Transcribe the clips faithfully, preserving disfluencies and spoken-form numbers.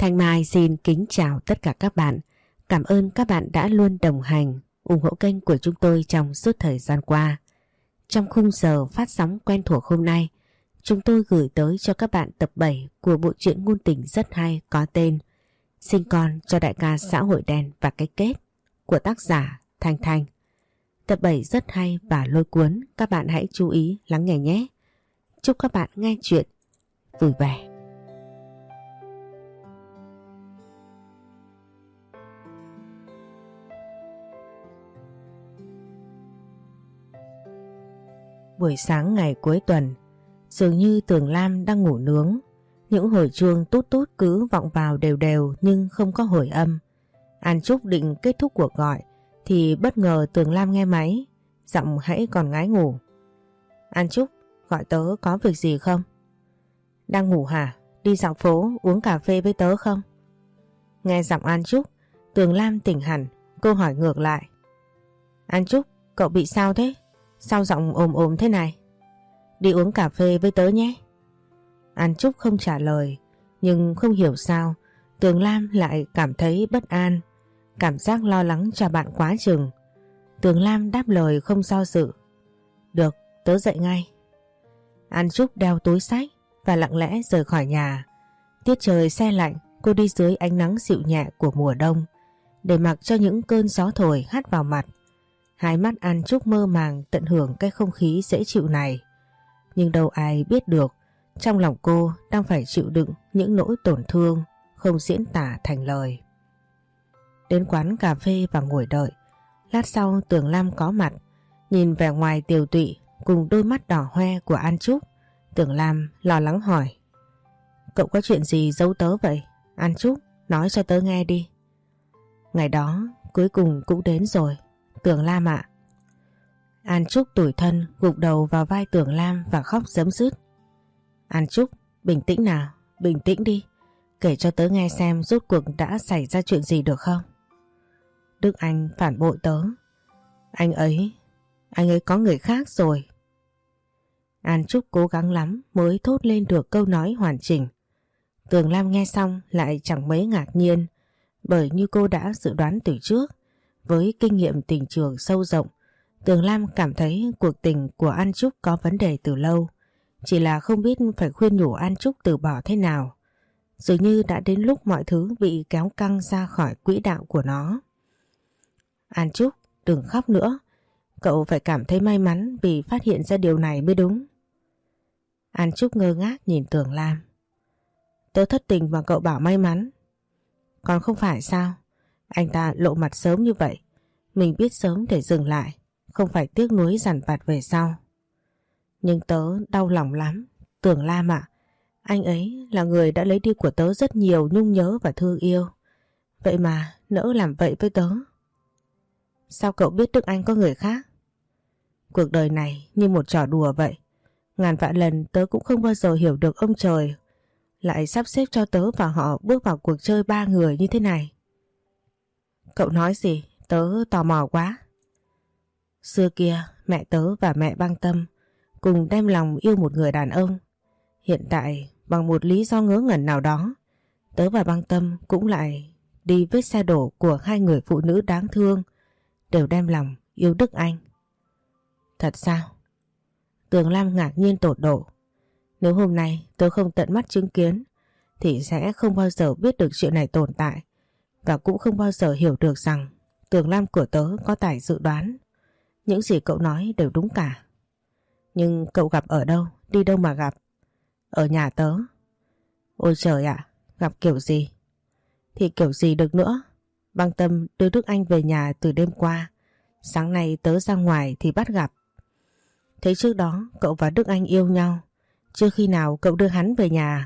Thanh Mai xin kính chào tất cả các bạn. Cảm ơn các bạn đã luôn đồng hành, ủng hộ kênh của chúng tôi trong suốt thời gian qua. Trong khung giờ phát sóng quen thuộc hôm nay, chúng tôi gửi tới cho các bạn tập bảy của bộ truyện ngôn tình rất hay có tên Sinh con cho đại ca xã hội đen và cái kết của tác giả Thanh Thanh. Tập bảy rất hay và lôi cuốn, các bạn hãy chú ý lắng nghe nhé. Chúc các bạn nghe chuyện vui vẻ. Buổi sáng ngày cuối tuần, dường như Tường Lam đang ngủ nướng. Những hồi chuông tút tút cứ vọng vào đều đều nhưng không có hồi âm. An Trúc định kết thúc cuộc gọi thì bất ngờ Tường Lam nghe máy, giọng hãy còn ngái ngủ. An Trúc, gọi tớ có việc gì không? Đang ngủ hả? Đi dạo phố uống cà phê với tớ không? Nghe giọng An Trúc, Tường Lam tỉnh hẳn, cô hỏi ngược lại. An Trúc, cậu bị sao thế? Sao giọng ồm ồm thế này? Đi uống cà phê với tớ nhé. An Trúc không trả lời, nhưng không hiểu sao Tường Lam lại cảm thấy bất an, cảm giác lo lắng cho bạn quá chừng. Tường Lam đáp lời không do dự. Được, tớ dậy ngay. An Trúc đeo túi xách và lặng lẽ rời khỏi nhà. Tiết trời se lạnh, cô đi dưới ánh nắng dịu nhẹ của mùa đông, để mặc cho những cơn gió thổi hắt vào mặt. Hai mắt An Trúc mơ màng tận hưởng cái không khí dễ chịu này. Nhưng đâu ai biết được trong lòng cô đang phải chịu đựng những nỗi tổn thương không diễn tả thành lời. Đến quán cà phê và ngồi đợi. Lát sau Tường Lam có mặt, nhìn vẻ ngoài tiều tụy cùng đôi mắt đỏ hoe của An Trúc. Tường Lam lo lắng hỏi. Cậu có chuyện gì giấu tớ vậy? An Trúc, nói cho tớ nghe đi. Ngày đó cuối cùng cũng đến rồi, Tường Lam ạ. An Trúc tủi thân gục đầu vào vai Tường Lam và khóc rấm rứt. An Trúc, bình tĩnh nào, bình tĩnh đi. Kể cho tớ nghe xem rốt cuộc đã xảy ra chuyện gì được không? Đức Anh phản bội tớ. Anh ấy, anh ấy có người khác rồi. An Trúc cố gắng lắm mới thốt lên được câu nói hoàn chỉnh. Tường Lam nghe xong lại chẳng mấy ngạc nhiên, bởi như cô đã dự đoán từ trước. Với kinh nghiệm tình trường sâu rộng, Tường Lam cảm thấy cuộc tình của An Trúc có vấn đề từ lâu, chỉ là không biết phải khuyên nhủ An Trúc từ bỏ thế nào. Dường như đã đến lúc mọi thứ bị kéo căng ra khỏi quỹ đạo của nó. An Trúc, đừng khóc nữa, cậu phải cảm thấy may mắn vì phát hiện ra điều này mới đúng. An Trúc ngơ ngác nhìn Tường Lam. Tớ thất tình mà cậu bảo may mắn. Còn không phải sao? Anh ta lộ mặt sớm như vậy, mình biết sớm để dừng lại, không phải tiếc nuối dằn vặt về sau. Nhưng tớ đau lòng lắm, Tường Lam ạ. Anh ấy là người đã lấy đi của tớ rất nhiều nhung nhớ và thương yêu. Vậy mà nỡ làm vậy với tớ. Sao cậu biết Đức Anh có người khác? Cuộc đời này như một trò đùa vậy. Ngàn vạn lần tớ cũng không bao giờ hiểu được ông trời lại sắp xếp cho tớ và họ bước vào cuộc chơi ba người như thế này. Cậu nói gì? Tớ tò mò quá. Xưa kia mẹ tớ và mẹ Băng Tâm cùng đem lòng yêu một người đàn ông. Hiện tại bằng một lý do ngớ ngẩn nào đó, tớ và Băng Tâm cũng lại đi vết xe đổ của hai người phụ nữ đáng thương, đều đem lòng yêu Đức Anh. Thật sao? Tường Lam ngạc nhiên tột độ. Nếu hôm nay tớ không tận mắt chứng kiến thì sẽ không bao giờ biết được chuyện này tồn tại, và cũng không bao giờ hiểu được rằng Tường Lam của tớ có tài dự đoán. Những gì cậu nói đều đúng cả. Nhưng cậu gặp ở đâu, đi đâu mà gặp? Ở nhà tớ. Ôi trời ạ, gặp kiểu gì? Thì kiểu gì được nữa. Băng Tâm đưa Đức Anh về nhà từ đêm qua. Sáng nay tớ ra ngoài thì bắt gặp. Thế trước đó cậu và Đức Anh yêu nhau, chưa khi nào cậu đưa hắn về nhà.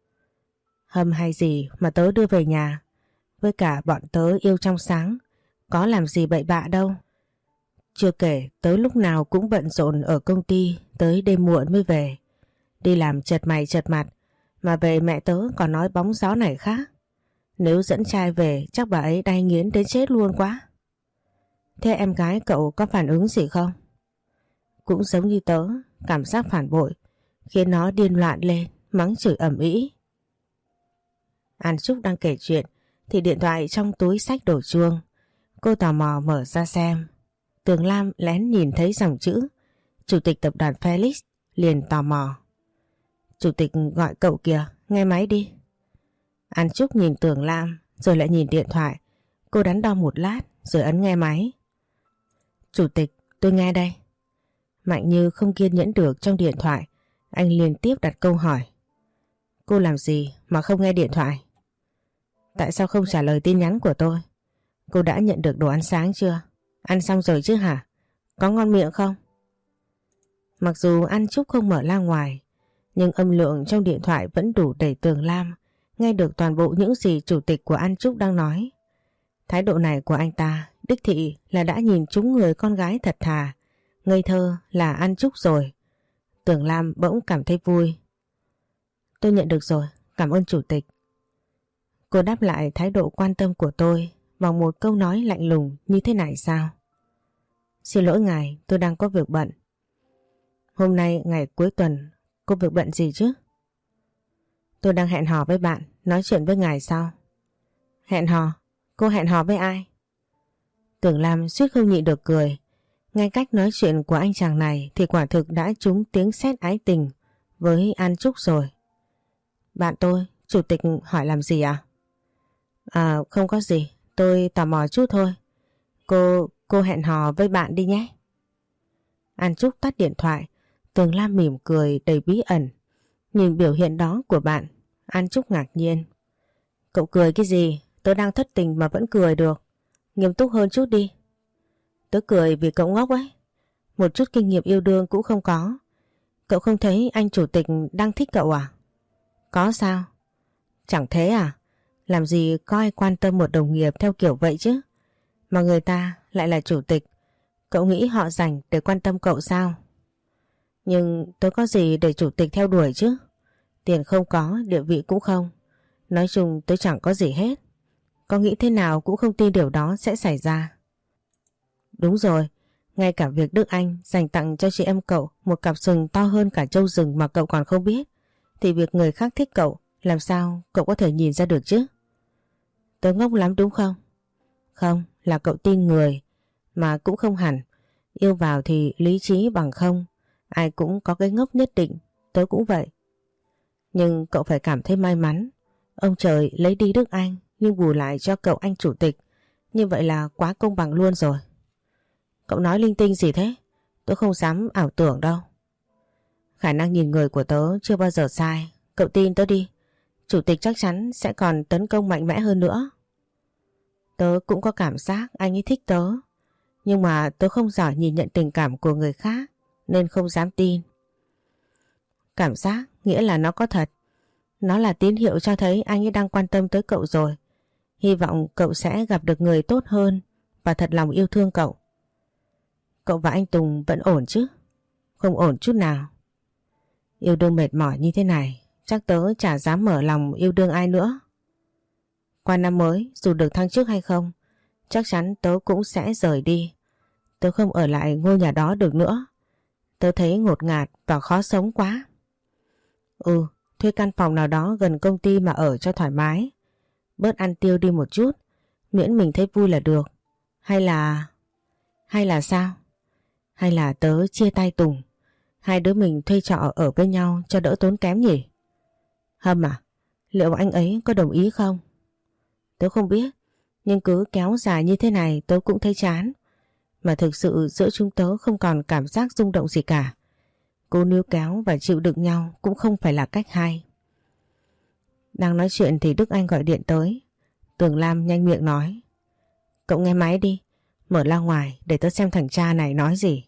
Hâm hay gì mà tớ đưa về nhà? Với cả bọn tớ yêu trong sáng, có làm gì bậy bạ đâu. Chưa kể tớ lúc nào cũng bận rộn ở công ty, tới đêm muộn mới về. Đi làm chật mày chật mặt, mà về mẹ tớ còn nói bóng gió này khác. Nếu dẫn trai về chắc bà ấy đay nghiến đến chết luôn quá. Thế em gái cậu có phản ứng gì không? Cũng giống như tớ, cảm giác phản bội khiến nó điên loạn lên, mắng chửi ầm ĩ. An Trúc đang kể chuyện thì điện thoại trong túi xách đổ chuông. Cô tò mò mở ra xem. Tường Lam lén nhìn thấy dòng chữ Chủ tịch tập đoàn Felix, liền tò mò. Chủ tịch gọi cậu kìa, nghe máy đi. An Trúc nhìn Tường Lam rồi lại nhìn điện thoại. Cô đắn đo một lát rồi ấn nghe máy. Chủ tịch, tôi nghe đây. Mạnh Như không kiên nhẫn được trong điện thoại. Anh liên tiếp đặt câu hỏi. Cô làm gì mà không nghe điện thoại? Tại sao không trả lời tin nhắn của tôi? Cô đã nhận được đồ ăn sáng chưa? Ăn xong rồi chứ hả? Có ngon miệng không? Mặc dù An Trúc không mở loa ngoài, nhưng âm lượng trong điện thoại vẫn đủ để Tường Lam nghe được toàn bộ những gì chủ tịch của An Trúc đang nói. Thái độ này của anh ta đích thị là đã nhìn trúng người con gái thật thà, ngây thơ là An Trúc rồi. Tường Lam bỗng cảm thấy vui. Tôi nhận được rồi, cảm ơn chủ tịch. Cô đáp lại thái độ quan tâm của tôi bằng một câu nói lạnh lùng như thế này sao? Xin lỗi ngài, tôi đang có việc bận. Hôm nay ngày cuối tuần, cô việc bận gì chứ? Tôi đang hẹn hò với bạn, nói chuyện với ngài sao? Hẹn hò? Cô hẹn hò với ai? Tường Lam suýt không nhịn được cười. Ngay cách nói chuyện của anh chàng này thì quả thực đã trúng tiếng sét ái tình với An Trúc rồi. Bạn tôi, chủ tịch hỏi làm gì à? À không có gì, tôi tò mò chút thôi. Cô, cô hẹn hò với bạn đi nhé. An Trúc tắt điện thoại. Tường Lam mỉm cười đầy bí ẩn. Nhìn biểu hiện đó của bạn, An Trúc ngạc nhiên. Cậu cười cái gì? Tớ đang thất tình mà vẫn cười được. Nghiêm túc hơn chút đi. Tớ cười vì cậu ngốc ấy. Một chút kinh nghiệm yêu đương cũng không có. Cậu không thấy anh chủ tịch đang thích cậu à? Có sao? Chẳng thế à? Làm gì có ai quan tâm một đồng nghiệp theo kiểu vậy chứ? Mà người ta lại là chủ tịch. Cậu nghĩ họ rảnh để quan tâm cậu sao? Nhưng tớ có gì để chủ tịch theo đuổi chứ? Tiền không có, địa vị cũng không. Nói chung tớ chẳng có gì hết. Có nghĩ thế nào cũng không tin điều đó sẽ xảy ra. Đúng rồi, ngay cả việc Đức Anh dành tặng cho chị em cậu một cặp sừng to hơn cả trâu rừng mà cậu còn không biết, thì việc người khác thích cậu làm sao cậu có thể nhìn ra được chứ? Tớ ngốc lắm đúng không? Không, là cậu tin người, mà cũng không hẳn. Yêu vào thì lý trí bằng không. Ai cũng có cái ngốc nhất định, tớ cũng vậy. Nhưng cậu phải cảm thấy may mắn. Ông trời lấy đi Đức Anh nhưng bù lại cho cậu anh chủ tịch. Như vậy là quá công bằng luôn rồi. Cậu nói linh tinh gì thế? Tớ không dám ảo tưởng đâu. Khả năng nhìn người của tớ chưa bao giờ sai. Cậu tin tớ đi. Chủ tịch chắc chắn sẽ còn tấn công mạnh mẽ hơn nữa. Tớ cũng có cảm giác anh ấy thích tớ. Nhưng mà tớ không giỏi nhìn nhận tình cảm của người khác nên không dám tin. Cảm giác nghĩa là nó có thật. Nó là tín hiệu cho thấy anh ấy đang quan tâm tới cậu rồi. Hy vọng cậu sẽ gặp được người tốt hơn và thật lòng yêu thương cậu. Cậu và anh Tùng vẫn ổn chứ? Không ổn chút nào. Yêu đương mệt mỏi như thế này, chắc tớ chả dám mở lòng yêu đương ai nữa. Qua năm mới, dù được thăng chức hay không, chắc chắn tớ cũng sẽ rời đi. Tớ không ở lại ngôi nhà đó được nữa. Tớ thấy ngột ngạt và khó sống quá. Ừ, thuê căn phòng nào đó gần công ty mà ở cho thoải mái. Bớt ăn tiêu đi một chút, miễn mình thấy vui là được. Hay là... Hay là sao? Hay là tớ chia tay Tùng, hai đứa mình thuê trọ ở với nhau cho đỡ tốn kém nhỉ? Hâm à, liệu anh ấy có đồng ý không? Tớ không biết, nhưng cứ kéo dài như thế này tớ cũng thấy chán. Mà thực sự giữa chúng tớ không còn cảm giác rung động gì cả. Cô níu kéo và chịu đựng nhau cũng không phải là cách hay. Đang nói chuyện thì Đức Anh gọi điện tới. Tường Lam nhanh miệng nói. Cậu nghe máy đi, mở loa ngoài để tớ xem thằng cha này nói gì.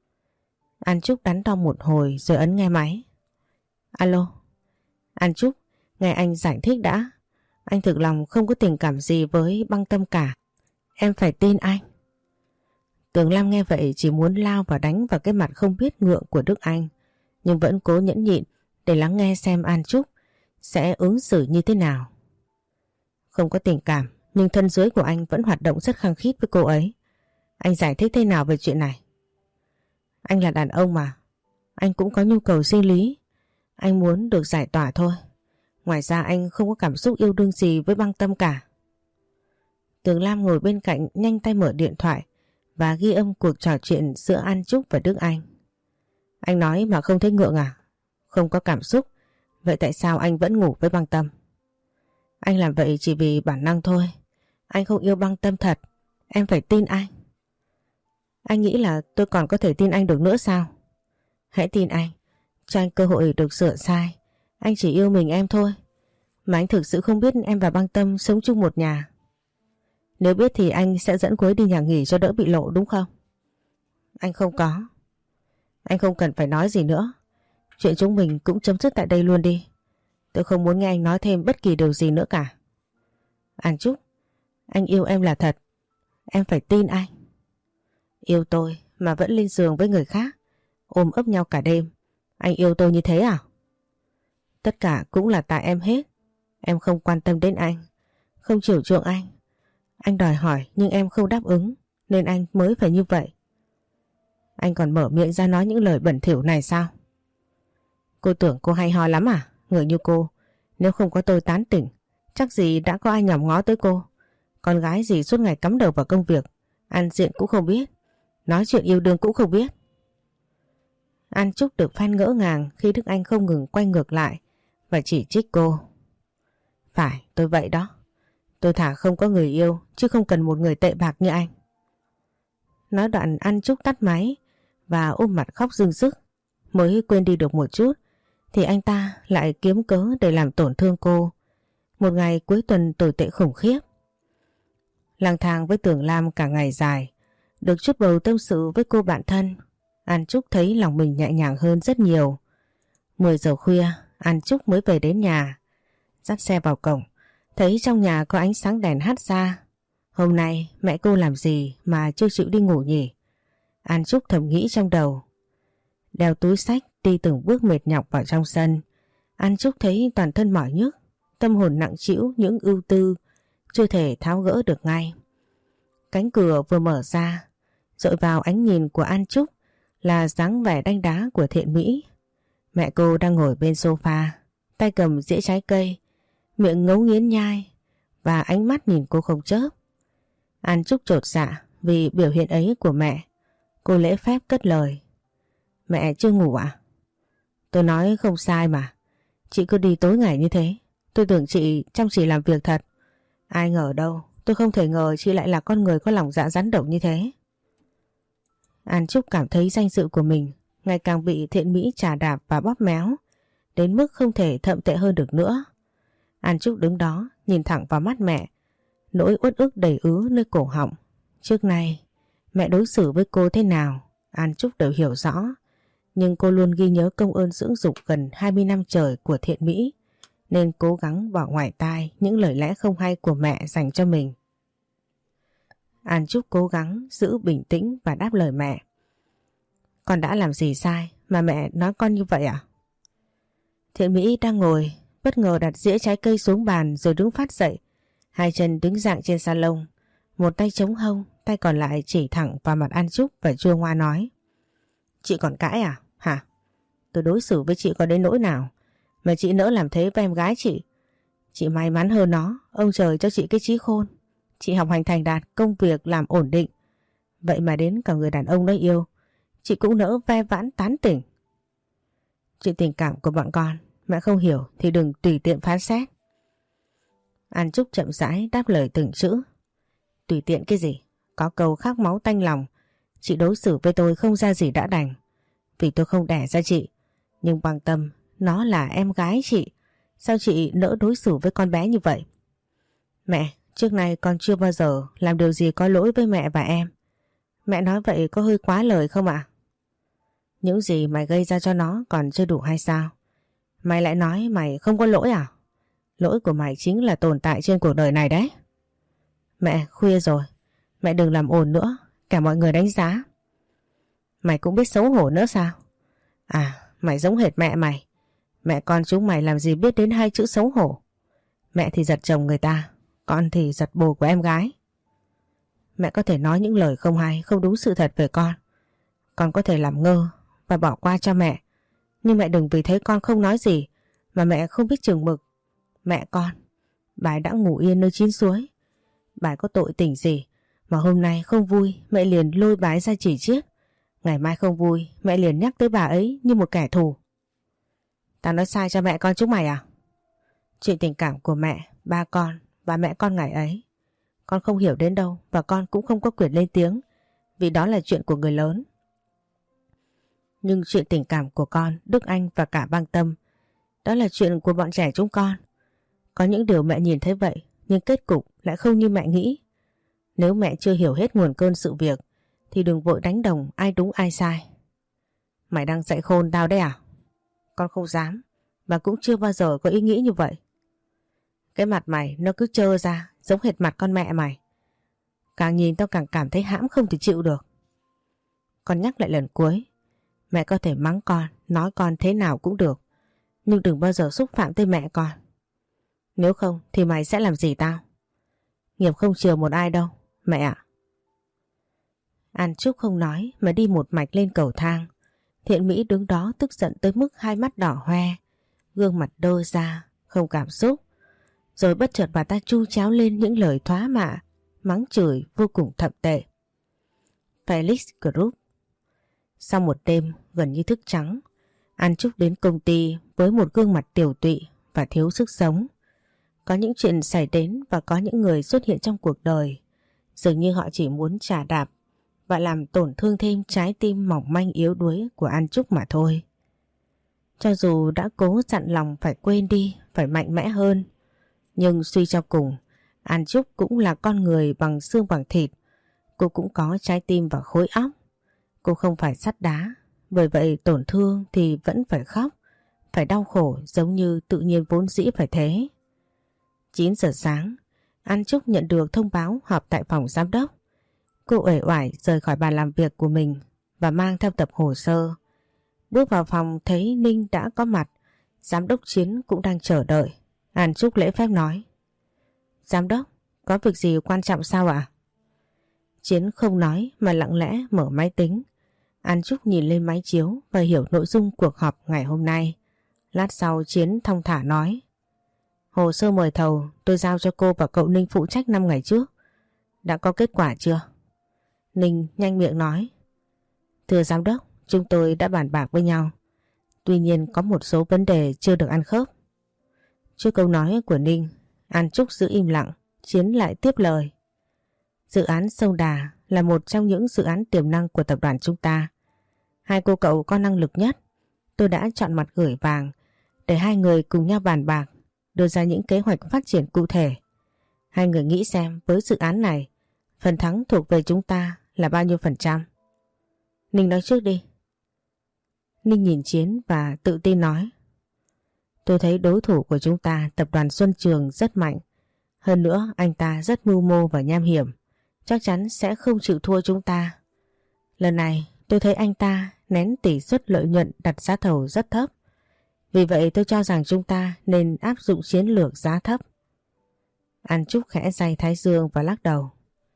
An Trúc đắn đo một hồi rồi ấn nghe máy. Alo. An Trúc, nghe anh giải thích đã. Anh thực lòng không có tình cảm gì với Băng Tâm cả. Em phải tin anh. Tường Lam nghe vậy chỉ muốn lao và đánh vào cái mặt không biết ngượng của Đức Anh, nhưng vẫn cố nhẫn nhịn để lắng nghe xem An Trúc sẽ ứng xử như thế nào. Không có tình cảm, nhưng thân dưới của anh vẫn hoạt động rất khăng khít với cô ấy. Anh giải thích thế nào về chuyện này? Anh là đàn ông mà, anh cũng có nhu cầu sinh lý. Anh muốn được giải tỏa thôi. Ngoài ra anh không có cảm xúc yêu đương gì với Băng Tâm cả. Tường Lam ngồi bên cạnh nhanh tay mở điện thoại và ghi âm cuộc trò chuyện giữa An Trúc và Đức Anh. Anh nói mà không thấy ngượng à? Không có cảm xúc. Vậy tại sao anh vẫn ngủ với Băng Tâm? Anh làm vậy chỉ vì bản năng thôi. Anh không yêu Băng Tâm thật. Em phải tin anh. Anh nghĩ là tôi còn có thể tin anh được nữa sao? Hãy tin anh. Cho anh cơ hội được sửa sai. Anh chỉ yêu mình em thôi. Mà anh thực sự không biết em và Băng Tâm sống chung một nhà. Nếu biết thì anh sẽ dẫn cô ấy đi nhà nghỉ cho đỡ bị lộ đúng không? Anh không có. Anh không cần phải nói gì nữa. Chuyện chúng mình cũng chấm dứt tại đây luôn đi. Tôi không muốn nghe anh nói thêm bất kỳ điều gì nữa cả. An Trúc, anh yêu em là thật. Em phải tin anh. Yêu tôi mà vẫn lên giường với người khác, ôm ấp nhau cả đêm. Anh yêu tôi như thế à? Tất cả cũng là tại em hết. Em không quan tâm đến anh, không chiều chuộng anh. Anh đòi hỏi nhưng em không đáp ứng, nên anh mới phải như vậy. Anh còn mở miệng ra nói những lời bẩn thỉu này sao? Cô tưởng cô hay ho lắm à? Người như cô, nếu không có tôi tán tỉnh, chắc gì đã có ai nhòm ngó tới cô. Con gái gì suốt ngày cắm đầu vào công việc, ăn diện cũng không biết, nói chuyện yêu đương cũng không biết. An Trúc được Phan ngỡ ngàng khi Đức Anh không ngừng quay ngược lại và chỉ trích cô. Phải, tôi vậy đó. Tôi thà không có người yêu chứ không cần một người tệ bạc như anh. Nói đoạn An Trúc tắt máy và ôm mặt khóc rưng rức. Mới quên đi được một chút thì anh ta lại kiếm cớ để làm tổn thương cô. Một ngày cuối tuần tồi tệ khủng khiếp. Lang thang với Tường Lam cả ngày dài, được chút bầu tâm sự với cô bạn thân, An Trúc thấy lòng mình nhẹ nhàng hơn rất nhiều. mười giờ khuya, An Trúc mới về đến nhà. Dắt xe vào cổng, thấy trong nhà có ánh sáng đèn hắt ra. Hôm nay mẹ cô làm gì mà chưa chịu đi ngủ nhỉ? An Trúc thầm nghĩ trong đầu. Đeo túi xách đi từng bước mệt nhọc vào trong sân. An Trúc thấy toàn thân mỏi nhức, tâm hồn nặng trĩu những ưu tư chưa thể tháo gỡ được ngay. Cánh cửa vừa mở ra, dội vào ánh nhìn của An Trúc là dáng vẻ đanh đá của Thiện Mỹ. Mẹ cô đang ngồi bên sofa, tay cầm dĩa trái cây, miệng ngấu nghiến nhai và ánh mắt nhìn cô không chớp. An Trúc chột dạ vì biểu hiện ấy của mẹ. Cô lễ phép cất lời. Mẹ chưa ngủ à? Tôi nói không sai mà. Chị cứ đi tối ngày như thế. Tôi tưởng chị chăm chỉ làm việc thật. Ai ngờ đâu. Tôi không thể ngờ chị lại là con người có lòng dạ rắn độc như thế. An Trúc cảm thấy danh dự của mình ngày càng bị Thiện Mỹ chà đạp và bóp méo, đến mức không thể thậm tệ hơn được nữa. An Trúc đứng đó nhìn thẳng vào mắt mẹ, nỗi uất ức đầy ứ nơi cổ họng. Trước nay mẹ đối xử với cô thế nào An Trúc đều hiểu rõ, nhưng cô luôn ghi nhớ công ơn dưỡng dục gần hai mươi năm trời của Thiện Mỹ, nên cố gắng bỏ ngoài tai những lời lẽ không hay của mẹ dành cho mình. An Trúc cố gắng giữ bình tĩnh và đáp lời mẹ. Con đã làm gì sai mà mẹ nói con như vậy à? Thiện Mỹ đang ngồi, bất ngờ đặt dĩa trái cây xuống bàn rồi đứng phát dậy. Hai chân đứng dạng trên salon, một tay chống hông, tay còn lại chỉ thẳng vào mặt An Trúc và chua ngoa nói. Chị còn cãi à? Hả? Tôi đối xử với chị có đến nỗi nào mà chị nỡ làm thế với em gái chị? Chị may mắn hơn nó, ông trời cho chị cái trí khôn. Chị học hành thành đạt, công việc làm ổn định. Vậy mà đến cả người đàn ông nó yêu, chị cũng nỡ ve vãn tán tỉnh. Chuyện tình cảm của bọn con, mẹ không hiểu thì đừng tùy tiện phán xét. An Trúc chậm rãi đáp lời từng chữ. Tùy tiện cái gì? Có câu khát máu tanh lòng. Chị đối xử với tôi không ra gì đã đành. Vì tôi không đẻ ra chị. Nhưng Băng Tâm, nó là em gái chị. Sao chị nỡ đối xử với con bé như vậy? Mẹ, trước nay con chưa bao giờ làm điều gì có lỗi với mẹ và em. Mẹ nói vậy có hơi quá lời không ạ? Những gì mày gây ra cho nó còn chưa đủ hay sao? Mày lại nói mày không có lỗi à? Lỗi của mày chính là tồn tại trên cuộc đời này đấy. Mẹ, khuya rồi. Mẹ đừng làm ồn nữa, cả mọi người đánh giá. Mày cũng biết xấu hổ nữa sao? À, mày giống hệt mẹ mày. Mẹ con chúng mày làm gì biết đến hai chữ xấu hổ. Mẹ thì giật chồng người ta, con thì giật bồ của em gái. Mẹ có thể nói những lời không hay, không đúng sự thật về con. Con có thể làm ngơ và bỏ qua cho mẹ. Nhưng mẹ đừng vì thế con không nói gì mà mẹ không biết chừng mực. Mẹ con, bà ấy đã ngủ yên nơi chín suối. Bà ấy có tội tình gì mà hôm nay không vui mẹ liền lôi bà ấy ra chỉ chiết. Ngày mai không vui mẹ liền nhắc tới bà ấy như một kẻ thù. Tao nói sai cho mẹ con chúng mày à? Chuyện tình cảm của mẹ, ba con và mẹ con ngày ấy con không hiểu đến đâu, và con cũng không có quyền lên tiếng, vì đó là chuyện của người lớn. Nhưng chuyện tình cảm của con, Đức Anh và cả Bang Tâm, đó là chuyện của bọn trẻ chúng con. Có những điều mẹ nhìn thấy vậy, nhưng kết cục lại không như mẹ nghĩ. Nếu mẹ chưa hiểu hết nguồn cơn sự việc thì đừng vội đánh đồng ai đúng ai sai. Mày đang dạy khôn tao đấy à? Con không dám, và cũng chưa bao giờ có ý nghĩ như vậy. Cái mặt mày nó cứ trơ ra giống hệt mặt con mẹ mày. Càng nhìn tao càng cảm thấy hãm không thể chịu được. Con nhắc lại lần cuối, mẹ có thể mắng con, nói con thế nào cũng được, nhưng đừng bao giờ xúc phạm tới mẹ con. Nếu không thì mày sẽ làm gì tao? Nghiệp không chừa một ai đâu, mẹ ạ. An Trúc không nói mà đi một mạch lên cầu thang. Thiện Mỹ đứng đó tức giận tới mức hai mắt đỏ hoe, gương mặt đơ ra, không cảm xúc. Rồi bất chợt bà ta chu cháo lên những lời thoá mạ, mắng chửi vô cùng thậm tệ. Felix Group. Sau một đêm gần như thức trắng, An Trúc đến công ty với một gương mặt tiều tụy và thiếu sức sống. Có những chuyện xảy đến và có những người xuất hiện trong cuộc đời, dường như họ chỉ muốn chà đạp và làm tổn thương thêm trái tim mỏng manh yếu đuối của An Trúc mà thôi. Cho dù đã cố dặn lòng phải quên đi, phải mạnh mẽ hơn, nhưng suy cho cùng, An Trúc cũng là con người bằng xương bằng thịt. Cô cũng có trái tim và khối óc. Cô không phải sắt đá, bởi vậy tổn thương thì vẫn phải khóc, phải đau khổ giống như tự nhiên vốn dĩ phải thế. chín giờ sáng, An Trúc nhận được thông báo họp tại phòng giám đốc. Cô uể oải rời khỏi bàn làm việc của mình và mang theo tập hồ sơ. Bước vào phòng thấy Ninh đã có mặt, giám đốc Chiến cũng đang chờ đợi. An Trúc lễ phép nói: Giám đốc, có việc gì quan trọng sao ạ? Chiến không nói mà lặng lẽ mở máy tính. An Trúc nhìn lên máy chiếu và hiểu nội dung cuộc họp ngày hôm nay. Lát sau Chiến thong thả nói: Hồ sơ mời thầu tôi giao cho cô và cậu Ninh phụ trách năm ngày trước. Đã có kết quả chưa? Ninh nhanh miệng nói: Thưa giám đốc, chúng tôi đã bàn bạc với nhau. Tuy nhiên có một số vấn đề chưa được ăn khớp. Trước câu nói của Ninh, An Trúc giữ im lặng. Chiến lại tiếp lời: Dự án Sông Đà là một trong những dự án tiềm năng của tập đoàn chúng ta. Hai cô cậu có năng lực nhất. Tôi đã chọn mặt gửi vàng để hai người cùng nhau bàn bạc, đưa ra những kế hoạch phát triển cụ thể. Hai người nghĩ xem với dự án này, phần thắng thuộc về chúng ta là bao nhiêu phần trăm? Ninh nói trước đi. Ninh nhìn Chiến và tự tin nói: Tôi thấy đối thủ của chúng ta, tập đoàn Xuân Trường rất mạnh. Hơn nữa anh ta rất mưu mô và nham hiểm, chắc chắn sẽ không chịu thua chúng ta. Lần này tôi thấy anh ta nén tỷ suất lợi nhuận đặt giá thầu rất thấp. Vì vậy tôi cho rằng chúng ta nên áp dụng chiến lược giá thấp. An Trúc khẽ day thái dương và lắc đầu: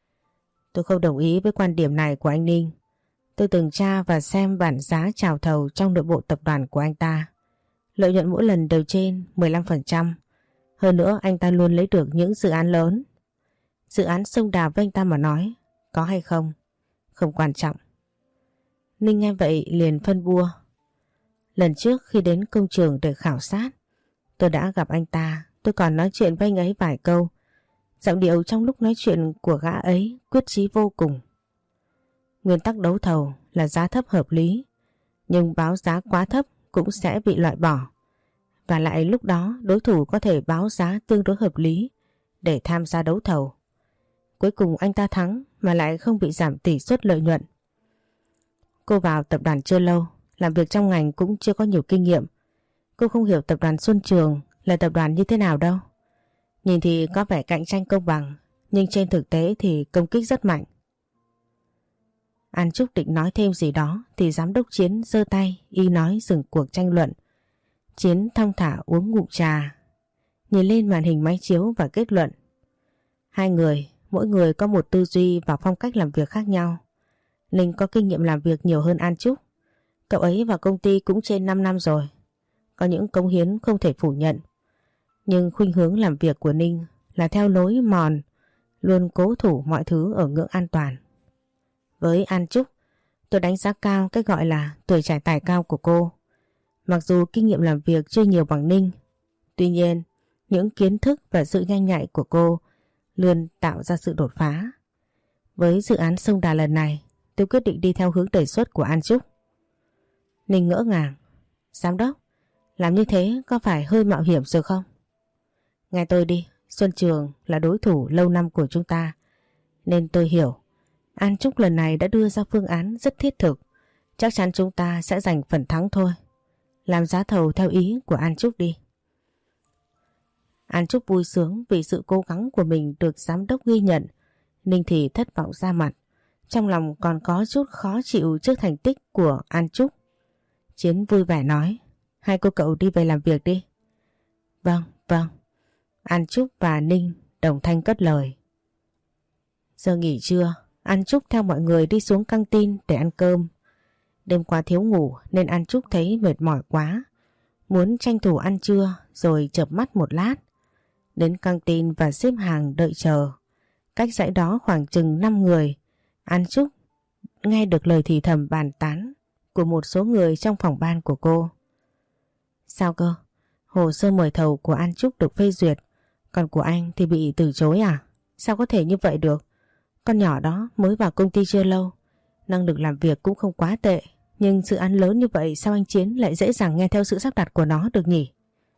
Tôi không đồng ý với quan điểm này của anh Ninh. Tôi từng tra và xem bản giá chào thầu trong nội bộ tập đoàn của anh ta. Lợi nhuận mỗi lần đều trên mười lăm phần trăm. Hơn nữa anh ta luôn lấy được những dự án lớn. Dự án Sông Đà với anh ta mà nói, có hay không, không quan trọng. Ninh nghe vậy liền phân bua: Lần trước khi đến công trường để khảo sát, tôi đã gặp anh ta. Tôi còn nói chuyện với anh ấy vài câu. Giọng điệu trong lúc nói chuyện của gã ấy quyết chí vô cùng. Nguyên tắc đấu thầu là giá thấp hợp lý, nhưng báo giá quá thấp cũng sẽ bị loại bỏ. Và lại lúc đó đối thủ có thể báo giá tương đối hợp lý để tham gia đấu thầu. Cuối cùng anh ta thắng mà lại không bị giảm tỷ suất lợi nhuận. Cô vào tập đoàn chưa lâu, làm việc trong ngành cũng chưa có nhiều kinh nghiệm. Cô không hiểu tập đoàn Xuân Trường là tập đoàn như thế nào đâu. Nhìn thì có vẻ cạnh tranh công bằng, nhưng trên thực tế thì công kích rất mạnh. An Trúc định nói thêm gì đó thì giám đốc Chiến giơ tay y nói dừng cuộc tranh luận. Chiến thong thả uống ngụm trà, nhìn lên màn hình máy chiếu và kết luận: Hai người, mỗi người có một tư duy và phong cách làm việc khác nhau. Ninh có kinh nghiệm làm việc nhiều hơn An Trúc. Cậu ấy vào công ty cũng trên năm năm rồi, có những cống hiến không thể phủ nhận. Nhưng khuynh hướng làm việc của Ninh là theo lối mòn, luôn cố thủ mọi thứ ở ngưỡng an toàn. Với An Trúc, tôi đánh giá cao cái gọi là tuổi trẻ tài cao của cô. Mặc dù kinh nghiệm làm việc chưa nhiều bằng Ninh, tuy nhiên những kiến thức và sự nhanh nhạy của cô luôn tạo ra sự đột phá. Với dự án sông Đà lần này, tôi quyết định đi theo hướng đề xuất của An Trúc. Ninh ngỡ ngàng. Giám đốc, làm như thế có phải hơi mạo hiểm rồi không? Nghe tôi đi, Xuân Trường là đối thủ lâu năm của chúng ta, nên tôi hiểu An Trúc lần này đã đưa ra phương án rất thiết thực. Chắc chắn chúng ta sẽ giành phần thắng thôi. Làm giá thầu theo ý của An Trúc đi. An Trúc vui sướng vì sự cố gắng của mình được giám đốc ghi nhận. Ninh thì thất vọng ra mặt. Trong lòng còn có chút khó chịu trước thành tích của An Trúc. Chiến vui vẻ nói, hai cô cậu đi về làm việc đi. Vâng, vâng. An Trúc và Ninh đồng thanh cất lời. Giờ nghỉ trưa, An Trúc theo mọi người đi xuống căng tin để ăn cơm. Đêm qua thiếu ngủ nên An Trúc thấy mệt mỏi quá, muốn tranh thủ ăn trưa rồi chợp mắt một lát. Đến căng tin và xếp hàng đợi chờ. Cách dãy đó khoảng chừng năm người. An Trúc nghe được lời thì thầm bàn tán của một số người trong phòng ban của cô. Sao cơ? Hồ sơ mời thầu của An Trúc được phê duyệt, còn của anh thì bị từ chối à? Sao có thể như vậy được? Con nhỏ đó mới vào công ty chưa lâu, năng lực làm việc cũng không quá tệ, nhưng dự án lớn như vậy sao anh Chiến lại dễ dàng nghe theo sự sắp đặt của nó được nhỉ?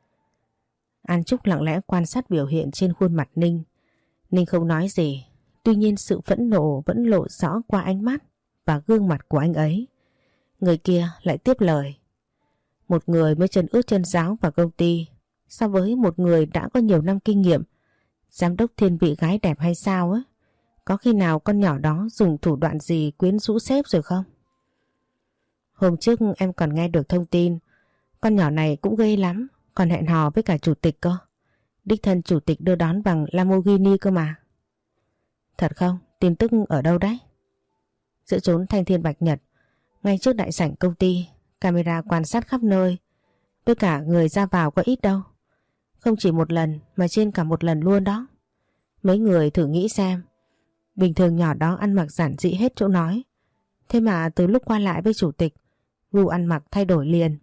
An Trúc lặng lẽ quan sát biểu hiện trên khuôn mặt Ninh. Ninh không nói gì, tuy nhiên sự phẫn nộ vẫn lộ rõ qua ánh mắt và gương mặt của anh ấy. Người kia lại tiếp lời. Một người mới chân ướt chân ráo vào công ty, so với một người đã có nhiều năm kinh nghiệm. Giám đốc thiên vị gái đẹp hay sao ấy? Có khi nào con nhỏ đó dùng thủ đoạn gì quyến rũ sếp rồi không? Hôm trước em còn nghe được thông tin con nhỏ này cũng ghê lắm, còn hẹn hò với cả chủ tịch cơ. Đích thân chủ tịch đưa đón bằng Lamborghini cơ mà. Thật không? Tin tức ở đâu đấy? Giữa chốn thanh thiên bạch nhật, ngay trước đại sảnh công ty, camera quan sát khắp nơi. Với cả người ra vào có ít đâu. Không chỉ một lần mà trên cả một lần luôn đó. Mấy người thử nghĩ xem, bình thường nhỏ đó ăn mặc giản dị hết chỗ nói, thế mà từ lúc qua lại với chủ tịch, gu ăn mặc thay đổi liền.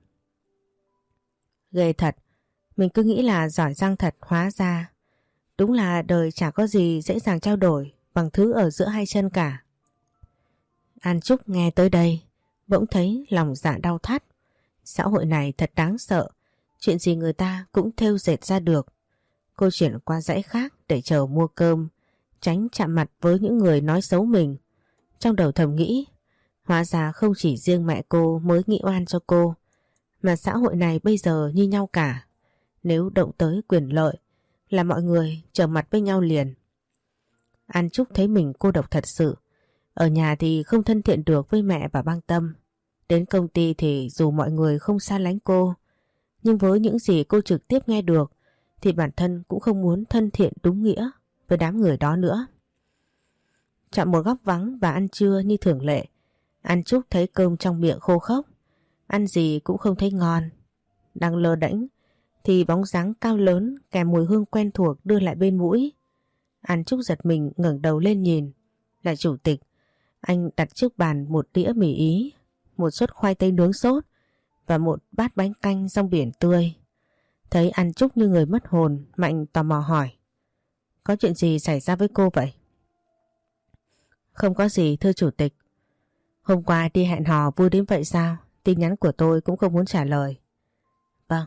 Ghê thật, mình cứ nghĩ là giỏi giang thật, hóa ra đúng là đời chả có gì dễ dàng trao đổi bằng thứ ở giữa hai chân cả. An Trúc nghe tới đây bỗng thấy lòng dạ đau thắt. Xã hội này thật đáng sợ, chuyện gì người ta cũng thêu dệt ra được. Cô chuyển qua dãy khác để chờ mua cơm, tránh chạm mặt với những người nói xấu mình. Trong đầu thầm nghĩ, hóa ra không chỉ riêng mẹ cô mới nghĩ oan cho cô, mà xã hội này bây giờ như nhau cả. Nếu động tới quyền lợi là mọi người trở mặt với nhau liền. An Trúc thấy mình cô độc thật sự. Ở nhà thì không thân thiện được với mẹ và Băng Tâm. Đến công ty thì dù mọi người không xa lánh cô, nhưng với những gì cô trực tiếp nghe được thì bản thân cũng không muốn thân thiện đúng nghĩa với đám người đó nữa. Chọn một góc vắng và ăn trưa như thường lệ. An Trúc thấy cơm trong miệng khô khốc, ăn gì cũng không thấy ngon. Đang lơ đễnh thì bóng dáng cao lớn kèm mùi hương quen thuộc đưa lại bên mũi. An Trúc giật mình ngẩng đầu lên nhìn. Là chủ tịch. Anh đặt trước bàn một đĩa mì Ý, một suất khoai tây nướng sốt và một bát bánh canh rong biển tươi. Thấy An Trúc như người mất hồn, Mạnh tò mò hỏi. Có chuyện gì xảy ra với cô vậy? Không có gì thưa chủ tịch. Hôm qua đi hẹn hò vui đến vậy sao? Tin nhắn của tôi cũng không muốn trả lời. Vâng.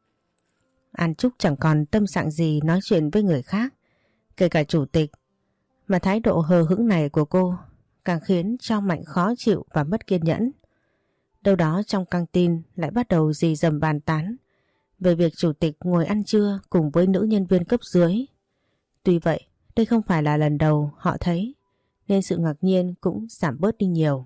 An Trúc chẳng còn tâm trạng gì nói chuyện với người khác, kể cả chủ tịch. Mà thái độ hờ hững này của cô càng khiến cho Mạnh khó chịu và mất kiên nhẫn. Đâu đó trong căng tin lại bắt đầu rì rầm bàn tán về việc chủ tịch ngồi ăn trưa cùng với nữ nhân viên cấp dưới. Tuy vậy, đây không phải là lần đầu họ thấy, nên sự ngạc nhiên cũng giảm bớt đi nhiều.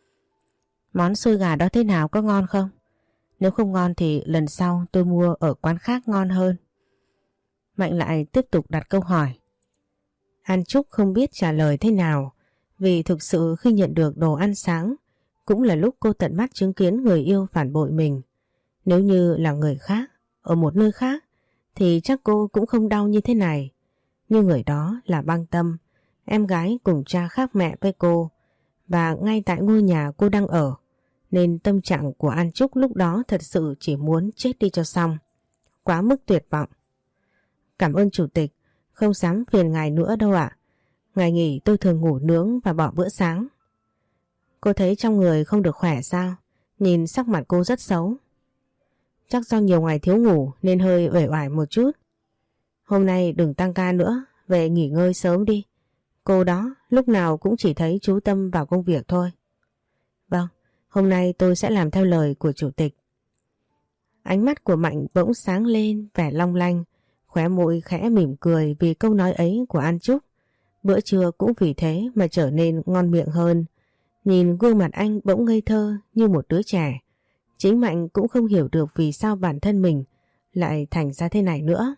Món xôi gà đó thế nào, có ngon không? Nếu không ngon thì lần sau tôi mua ở quán khác ngon hơn. Mạnh lại tiếp tục đặt câu hỏi. An Trúc không biết trả lời thế nào, vì thực sự khi nhận được đồ ăn sáng cũng là lúc cô tận mắt chứng kiến người yêu phản bội mình. Nếu như là người khác, ở một nơi khác, thì chắc cô cũng không đau như thế này. Nhưng người đó là Băng Tâm, em gái cùng cha khác mẹ với cô, và ngay tại ngôi nhà cô đang ở, nên tâm trạng của An Trúc lúc đó thật sự chỉ muốn chết đi cho xong. Quá mức tuyệt vọng. Cảm ơn chủ tịch, không dám phiền ngài nữa đâu ạ. Ngày nghỉ tôi thường ngủ nướng và bỏ bữa sáng. Cô thấy trong người không được khỏe sao? Nhìn sắc mặt cô rất xấu. Chắc do nhiều ngày thiếu ngủ nên hơi uể oải một chút. Hôm nay đừng tăng ca nữa, về nghỉ ngơi sớm đi. Cô đó lúc nào cũng chỉ thấy chú tâm vào công việc thôi. Vâng, hôm nay tôi sẽ làm theo lời của chủ tịch. Ánh mắt của Mạnh bỗng sáng lên vẻ long lanh, khóe môi khẽ mỉm cười vì câu nói ấy của An Trúc. Bữa trưa cũng vì thế mà trở nên ngon miệng hơn. Nhìn gương mặt anh bỗng ngây thơ như một đứa trẻ. Chính Mạnh cũng không hiểu được vì sao bản thân mình lại thành ra thế này nữa.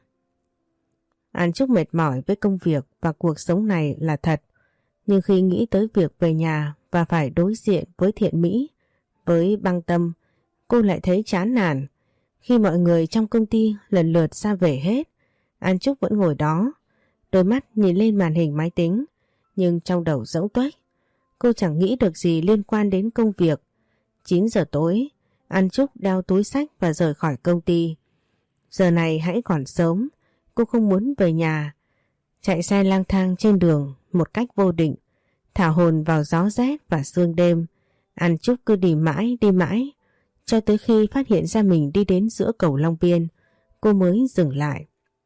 An Trúc mệt mỏi với công việc và cuộc sống này là thật. Nhưng khi nghĩ tới việc về nhà và phải đối diện với Thiện Mỹ, với Băng Tâm, cô lại thấy chán nản. Khi mọi người trong công ty lần lượt ra về hết, An Trúc vẫn ngồi đó, đôi mắt nhìn lên màn hình máy tính, nhưng trong đầu rỗng tuếch. Cô chẳng nghĩ được gì liên quan đến công việc. chín giờ tối, An Trúc đeo túi xách và rời khỏi công ty. Giờ này hãy còn sớm, cô không muốn về nhà. Chạy xe lang thang trên đường một cách vô định, thả hồn vào gió rét và sương đêm. An Trúc cứ đi mãi đi mãi, cho tới khi phát hiện ra mình đi đến giữa cầu Long Biên, cô mới dừng lại.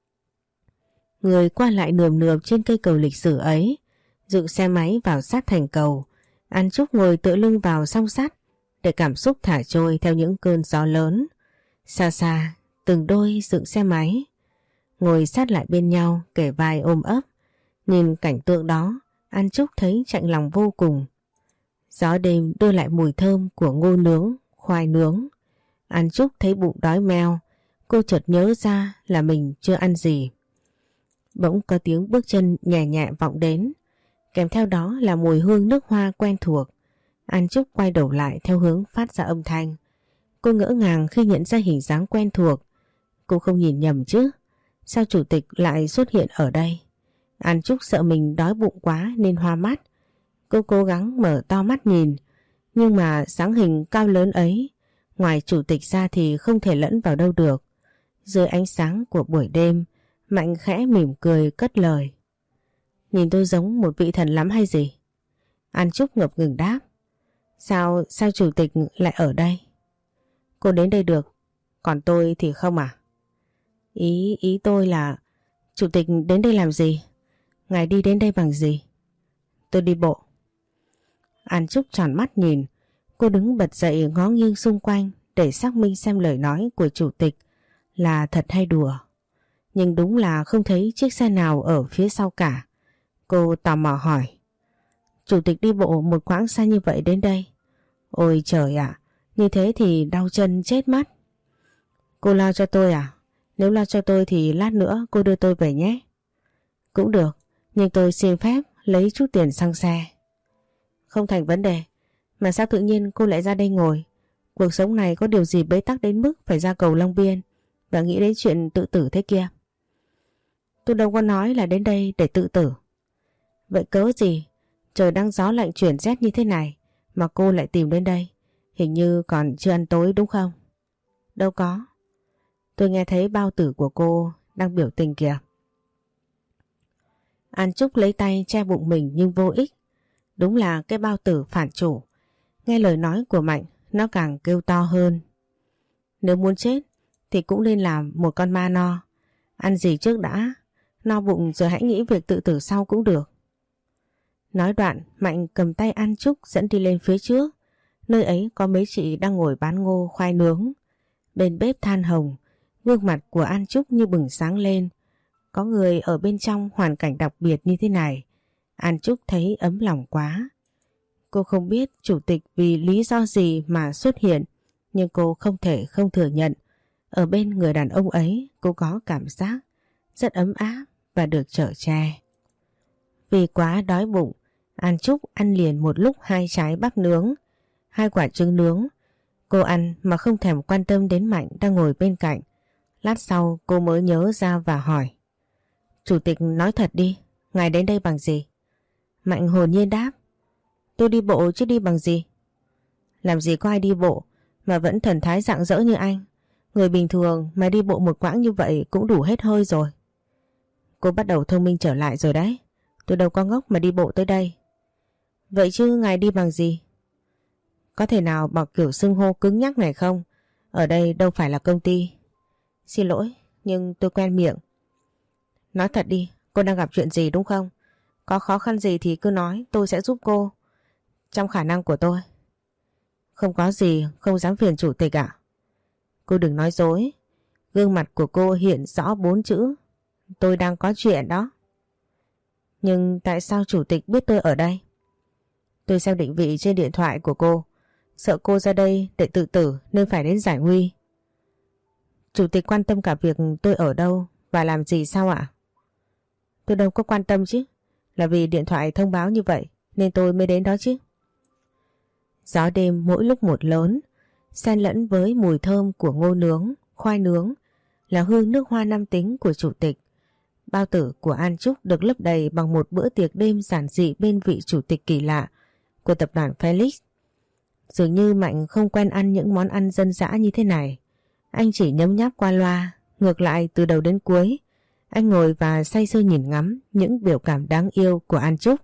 Người qua lại nườm nượp trên cây cầu lịch sử ấy, dựng xe máy vào sát thành cầu. An Trúc ngồi tựa lưng vào song sắt để cảm xúc thả trôi theo những cơn gió lớn. Xa xa, từng đôi dựng xe máy ngồi sát lại bên nhau, kể vai ôm ấp. Nhìn cảnh tượng đó, An Trúc thấy chạnh lòng vô cùng. Gió đêm đưa lại mùi thơm của ngô nướng, khoai nướng. An Trúc thấy bụng đói meo, cô chợt nhớ ra là mình chưa ăn gì. Bỗng có tiếng bước chân nhẹ nhẹ vọng đến, kèm theo đó là mùi hương nước hoa quen thuộc. An Trúc quay đầu lại theo hướng phát ra âm thanh. Cô ngỡ ngàng khi nhận ra hình dáng quen thuộc. Cô không nhìn nhầm chứ? Sao chủ tịch lại xuất hiện ở đây? An Trúc sợ mình đói bụng quá nên hoa mắt. Cô cố gắng mở to mắt nhìn, nhưng mà dáng hình cao lớn ấy, ngoài chủ tịch ra thì không thể lẫn vào đâu được. Dưới ánh sáng của buổi đêm, Mạnh khẽ mỉm cười cất lời. Nhìn tôi giống một vị thần lắm hay gì? An Trúc ngập ngừng đáp. Sao, sao chủ tịch lại ở đây? Cô đến đây được, còn tôi thì không à? Ý, ý tôi là chủ tịch đến đây làm gì? Ngài đi đến đây bằng gì? Tôi đi bộ. An Trúc tròn mắt nhìn, cô đứng bật dậy ngó nghiêng xung quanh để xác minh xem lời nói của chủ tịch là thật hay đùa. Nhưng đúng là không thấy chiếc xe nào ở phía sau cả. Cô tò mò hỏi. Chủ tịch đi bộ một quãng xa như vậy đến đây? Ôi trời ạ, như thế thì đau chân chết mất. Cô lo cho tôi à? Nếu lo cho tôi thì lát nữa cô đưa tôi về nhé. Cũng được, nhưng tôi xin phép lấy chút tiền xăng xe. Không thành vấn đề. Mà sao tự nhiên cô lại ra đây ngồi? Cuộc sống này có điều gì bế tắc đến mức phải ra cầu Long Biên và nghĩ đến chuyện tự tử thế kia? Tôi đâu có nói là đến đây để tự tử. Vậy cớ gì? Trời đang gió lạnh chuyển rét như thế này mà cô lại tìm đến đây. Hình như còn chưa ăn tối đúng không? Đâu có. Tôi nghe thấy bao tử của cô đang biểu tình kìa. An Trúc lấy tay che bụng mình nhưng vô ích. Đúng là cái bao tử phản chủ. Nghe lời nói của Mạnh, nó càng kêu to hơn. Nếu muốn chết thì cũng nên làm một con ma no. Ăn gì trước đã, no bụng rồi hãy nghĩ việc tự tử sau cũng được. Nói đoạn, Mạnh cầm tay An Trúc dẫn đi lên phía trước. Nơi ấy có mấy chị đang ngồi bán ngô khoai nướng. Bên bếp than hồng, gương mặt của An Trúc như bừng sáng lên. Có người ở bên trong hoàn cảnh đặc biệt như thế này, An Trúc thấy ấm lòng quá. Cô không biết chủ tịch vì lý do gì mà xuất hiện, nhưng cô không thể không thừa nhận. Ở bên người đàn ông ấy, cô có cảm giác rất ấm áp và được chở che. Vì quá đói bụng, An Trúc ăn liền một lúc hai trái bắp nướng, hai quả trứng nướng. Cô ăn mà không thèm quan tâm đến Mạnh đang ngồi bên cạnh. Lát sau cô mới nhớ ra và hỏi. Chủ tịch nói thật đi, ngài đến đây bằng gì? Mạnh hồn nhiên đáp. Tôi đi bộ chứ đi bằng gì? Làm gì có ai đi bộ mà vẫn thần thái rạng rỡ như anh. Người bình thường mà đi bộ một quãng như vậy cũng đủ hết hơi rồi. Cô bắt đầu thông minh trở lại rồi đấy. Tôi đâu có ngốc mà đi bộ tới đây. Vậy chứ ngài đi bằng gì? Có thể nào bỏ kiểu xưng hô cứng nhắc này không? Ở đây đâu phải là công ty. Xin lỗi, nhưng tôi quen miệng. Nói thật đi, cô đang gặp chuyện gì đúng không? Có khó khăn gì thì cứ nói, tôi sẽ giúp cô. Trong khả năng của tôi. Không có gì, không dám phiền chủ tịch ạ. Cô đừng nói dối. Gương mặt của cô hiện rõ bốn chữ. Tôi đang có chuyện đó. Nhưng tại sao chủ tịch biết tôi ở đây? Tôi xem định vị trên điện thoại của cô. Sợ cô ra đây để tự tử nên phải đến giải nguy. Chủ tịch quan tâm cả việc tôi ở đâu và làm gì sao ạ? Tôi đâu có quan tâm chứ. Là vì điện thoại thông báo như vậy nên tôi mới đến đó chứ. Gió đêm mỗi lúc một lớn, xen lẫn với mùi thơm của ngô nướng, khoai nướng, là hương nước hoa nam tính của chủ tịch. Bao tử của An Trúc được lấp đầy bằng một bữa tiệc đêm giản dị bên vị chủ tịch kỳ lạ của tập đoàn Felix. Dường như Mạnh không quen ăn những món ăn dân dã như thế này. Anh chỉ nhấm nháp qua loa, ngược lại từ đầu đến cuối. Anh ngồi và say sưa nhìn ngắm những biểu cảm đáng yêu của An Trúc.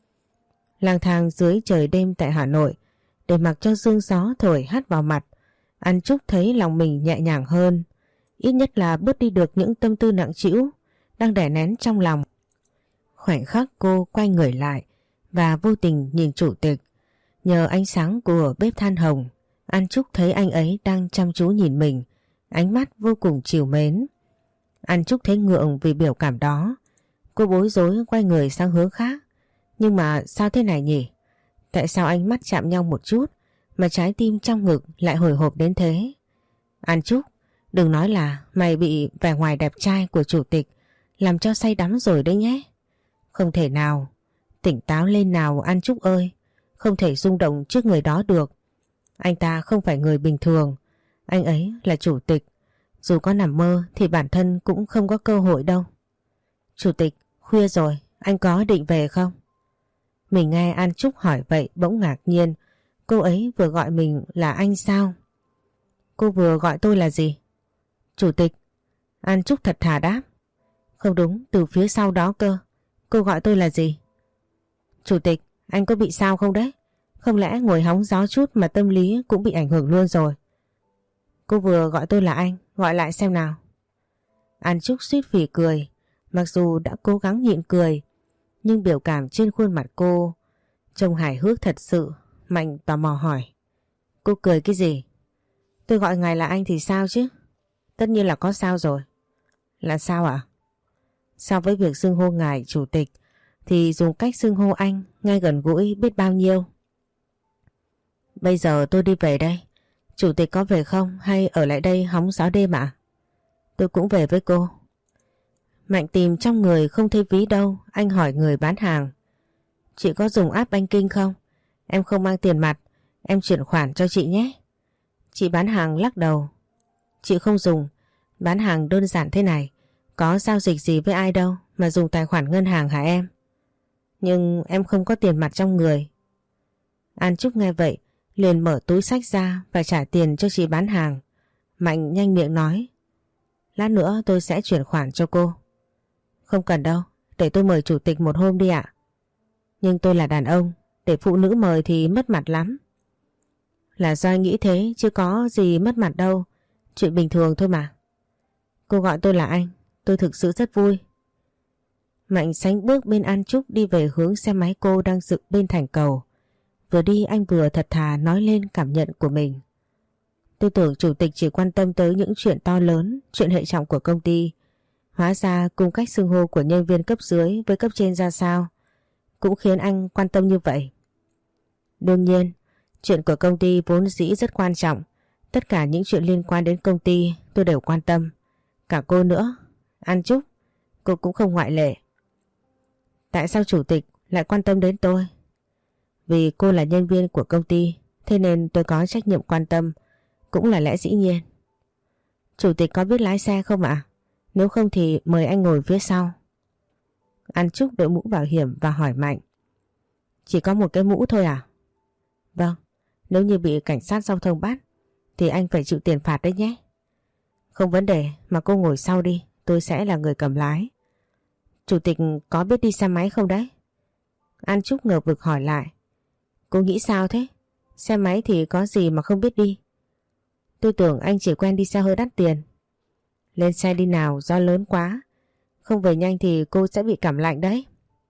Lang thang dưới trời đêm tại Hà Nội, để mặc cho sương gió thổi hắt vào mặt, An Trúc thấy lòng mình nhẹ nhàng hơn. Ít nhất là bớt đi được những tâm tư nặng trĩu đang đè nén trong lòng. Khoảnh khắc cô quay người lại và vô tình nhìn chủ tịch. Nhờ ánh sáng của bếp than hồng, An Trúc thấy anh ấy đang chăm chú nhìn mình, ánh mắt vô cùng trìu mến. An Trúc thấy ngượng vì biểu cảm đó. Cô bối rối quay người sang hướng khác. Nhưng mà sao thế này nhỉ? Tại sao ánh mắt chạm nhau một chút mà trái tim trong ngực lại hồi hộp đến thế? An Trúc, đừng nói là mày bị vẻ ngoài đẹp trai của chủ tịch làm cho say đắm rồi đấy nhé. Không thể nào. Tỉnh táo lên nào An Trúc ơi. Không thể rung động trước người đó được. Anh ta không phải người bình thường. Anh ấy là chủ tịch. Dù có nằm mơ thì bản thân cũng không có cơ hội đâu. Chủ tịch, khuya rồi, anh có định về không? Mình nghe An Trúc hỏi vậy bỗng ngạc nhiên. Cô ấy vừa gọi mình là anh sao? Cô vừa gọi tôi là gì? Chủ tịch. An Trúc thật thà đáp. Không đúng, từ phía sau đó cơ. Cô gọi tôi là gì? Chủ tịch, anh có bị sao không đấy? Không lẽ ngồi hóng gió chút mà tâm lý cũng bị ảnh hưởng luôn rồi? Cô vừa gọi tôi là anh, gọi lại xem nào. An Trúc suýt phì cười. Mặc dù đã cố gắng nhịn cười, nhưng biểu cảm trên khuôn mặt cô trông hài hước thật sự. Mạnh tò mò hỏi. Cô cười cái gì? Tôi gọi ngài là anh thì sao chứ? Tất nhiên là có sao rồi. Là sao ạ? À? So với việc xưng hô ngài chủ tịch thì dùng cách xưng hô anh ngay gần gũi biết bao nhiêu. Bây giờ tôi đi về đây. Chủ tịch có về không hay ở lại đây hóng gió đêm ạ? À? Tôi cũng về với cô. Mạnh tìm trong người không thấy ví đâu. Anh hỏi người bán hàng. Chị có dùng app banking không? Em không mang tiền mặt. Em chuyển khoản cho chị nhé. Chị bán hàng lắc đầu. Chị không dùng. Bán hàng đơn giản thế này. Có giao dịch gì với ai đâu mà dùng tài khoản ngân hàng hả em? Nhưng em không có tiền mặt trong người. An Trúc nghe vậy liền mở túi xách ra và trả tiền cho chị bán hàng. Mạnh nhanh miệng nói. Lát nữa tôi sẽ chuyển khoản cho cô. Không cần đâu, để tôi mời chủ tịch một hôm đi ạ. Nhưng tôi là đàn ông, để phụ nữ mời thì mất mặt lắm. Là do anh nghĩ thế chứ có gì mất mặt đâu. Chuyện bình thường thôi mà. Cô gọi tôi là anh, tôi thực sự rất vui. Mạnh sánh bước bên An Trúc đi về hướng xe máy cô đang dựng bên thành cầu. Vừa đi anh vừa thật thà nói lên cảm nhận của mình. Tôi tưởng chủ tịch chỉ quan tâm tới những chuyện to lớn, chuyện hệ trọng của công ty. Hóa ra cung cách xưng hô của nhân viên cấp dưới với cấp trên ra sao cũng khiến anh quan tâm như vậy. Đương nhiên, chuyện của công ty vốn dĩ rất quan trọng. Tất cả những chuyện liên quan đến công ty tôi đều quan tâm. Cả cô nữa, An Trúc, cô cũng không ngoại lệ. Tại sao chủ tịch lại quan tâm đến tôi? Vì cô là nhân viên của công ty, thế nên tôi có trách nhiệm quan tâm, cũng là lẽ dĩ nhiên. Chủ tịch có biết lái xe không ạ? Nếu không thì mời anh ngồi phía sau. An Trúc đội mũ bảo hiểm và hỏi Mạnh. Chỉ có một cái mũ thôi à? Vâng, nếu như bị cảnh sát giao thông bắt thì anh phải chịu tiền phạt đấy nhé. Không vấn đề, mà cô ngồi sau đi, tôi sẽ là người cầm lái. Chủ tịch có biết đi xe máy không đấy? An Trúc ngờ vực hỏi lại. Cô nghĩ sao thế? Xe máy thì có gì mà không biết đi. Tôi tưởng anh chỉ quen đi xe hơi đắt tiền. Lên xe đi nào, gió lớn quá. Không về nhanh thì cô sẽ bị cảm lạnh đấy.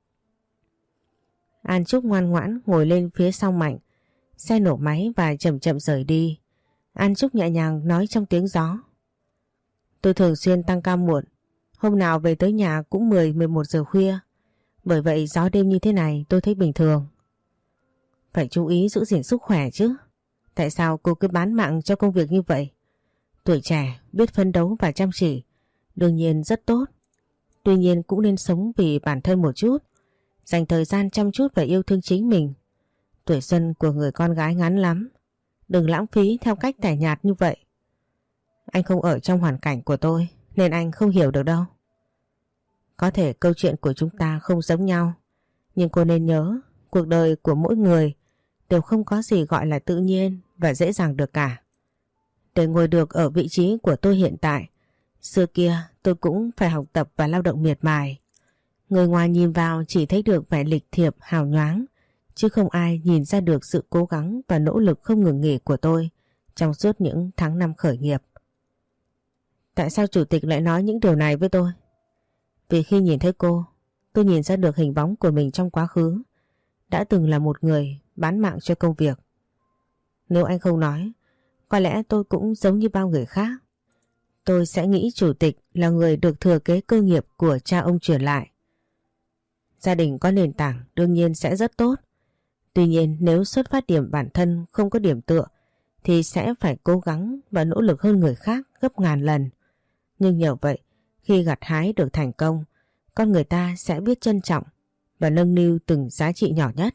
An Trúc ngoan ngoãn ngồi lên phía sau Mạnh. Xe nổ máy và chậm chậm rời đi. An Trúc nhẹ nhàng nói trong tiếng gió. Tôi thường xuyên tăng ca muộn. Hôm nào về tới nhà cũng mười mười một giờ khuya. Bởi vậy gió đêm như thế này tôi thấy bình thường. Phải chú ý giữ gìn sức khỏe chứ. Tại sao cô cứ bán mạng cho công việc như vậy? Tuổi trẻ, biết phấn đấu và chăm chỉ, đương nhiên rất tốt. Tuy nhiên cũng nên sống vì bản thân một chút, dành thời gian chăm chút và yêu thương chính mình. Tuổi xuân của người con gái ngắn lắm. Đừng lãng phí theo cách tẻ nhạt như vậy. Anh không ở trong hoàn cảnh của tôi nên anh không hiểu được đâu. Có thể câu chuyện của chúng ta không giống nhau, nhưng cô nên nhớ cuộc đời của mỗi người đều không có gì gọi là tự nhiên và dễ dàng được cả. Để ngồi được ở vị trí của tôi hiện tại, xưa kia tôi cũng phải học tập và lao động miệt mài. Người ngoài nhìn vào chỉ thấy được vẻ lịch thiệp hào nhoáng, chứ không ai nhìn ra được sự cố gắng và nỗ lực không ngừng nghỉ của tôi trong suốt những tháng năm khởi nghiệp. Tại sao chủ tịch lại nói những điều này với tôi? Vì khi nhìn thấy cô, tôi nhìn ra được hình bóng của mình trong quá khứ, đã từng là một người bán mạng cho công việc. Nếu anh không nói, có lẽ tôi cũng giống như bao người khác. Tôi sẽ nghĩ chủ tịch là người được thừa kế cơ nghiệp của cha ông truyền lại. Gia đình có nền tảng đương nhiên sẽ rất tốt. Tuy nhiên nếu xuất phát điểm bản thân không có điểm tựa thì sẽ phải cố gắng và nỗ lực hơn người khác gấp ngàn lần. Nhưng nhờ vậy, khi gặt hái được thành công, con người ta sẽ biết trân trọng và nâng niu từng giá trị nhỏ nhất.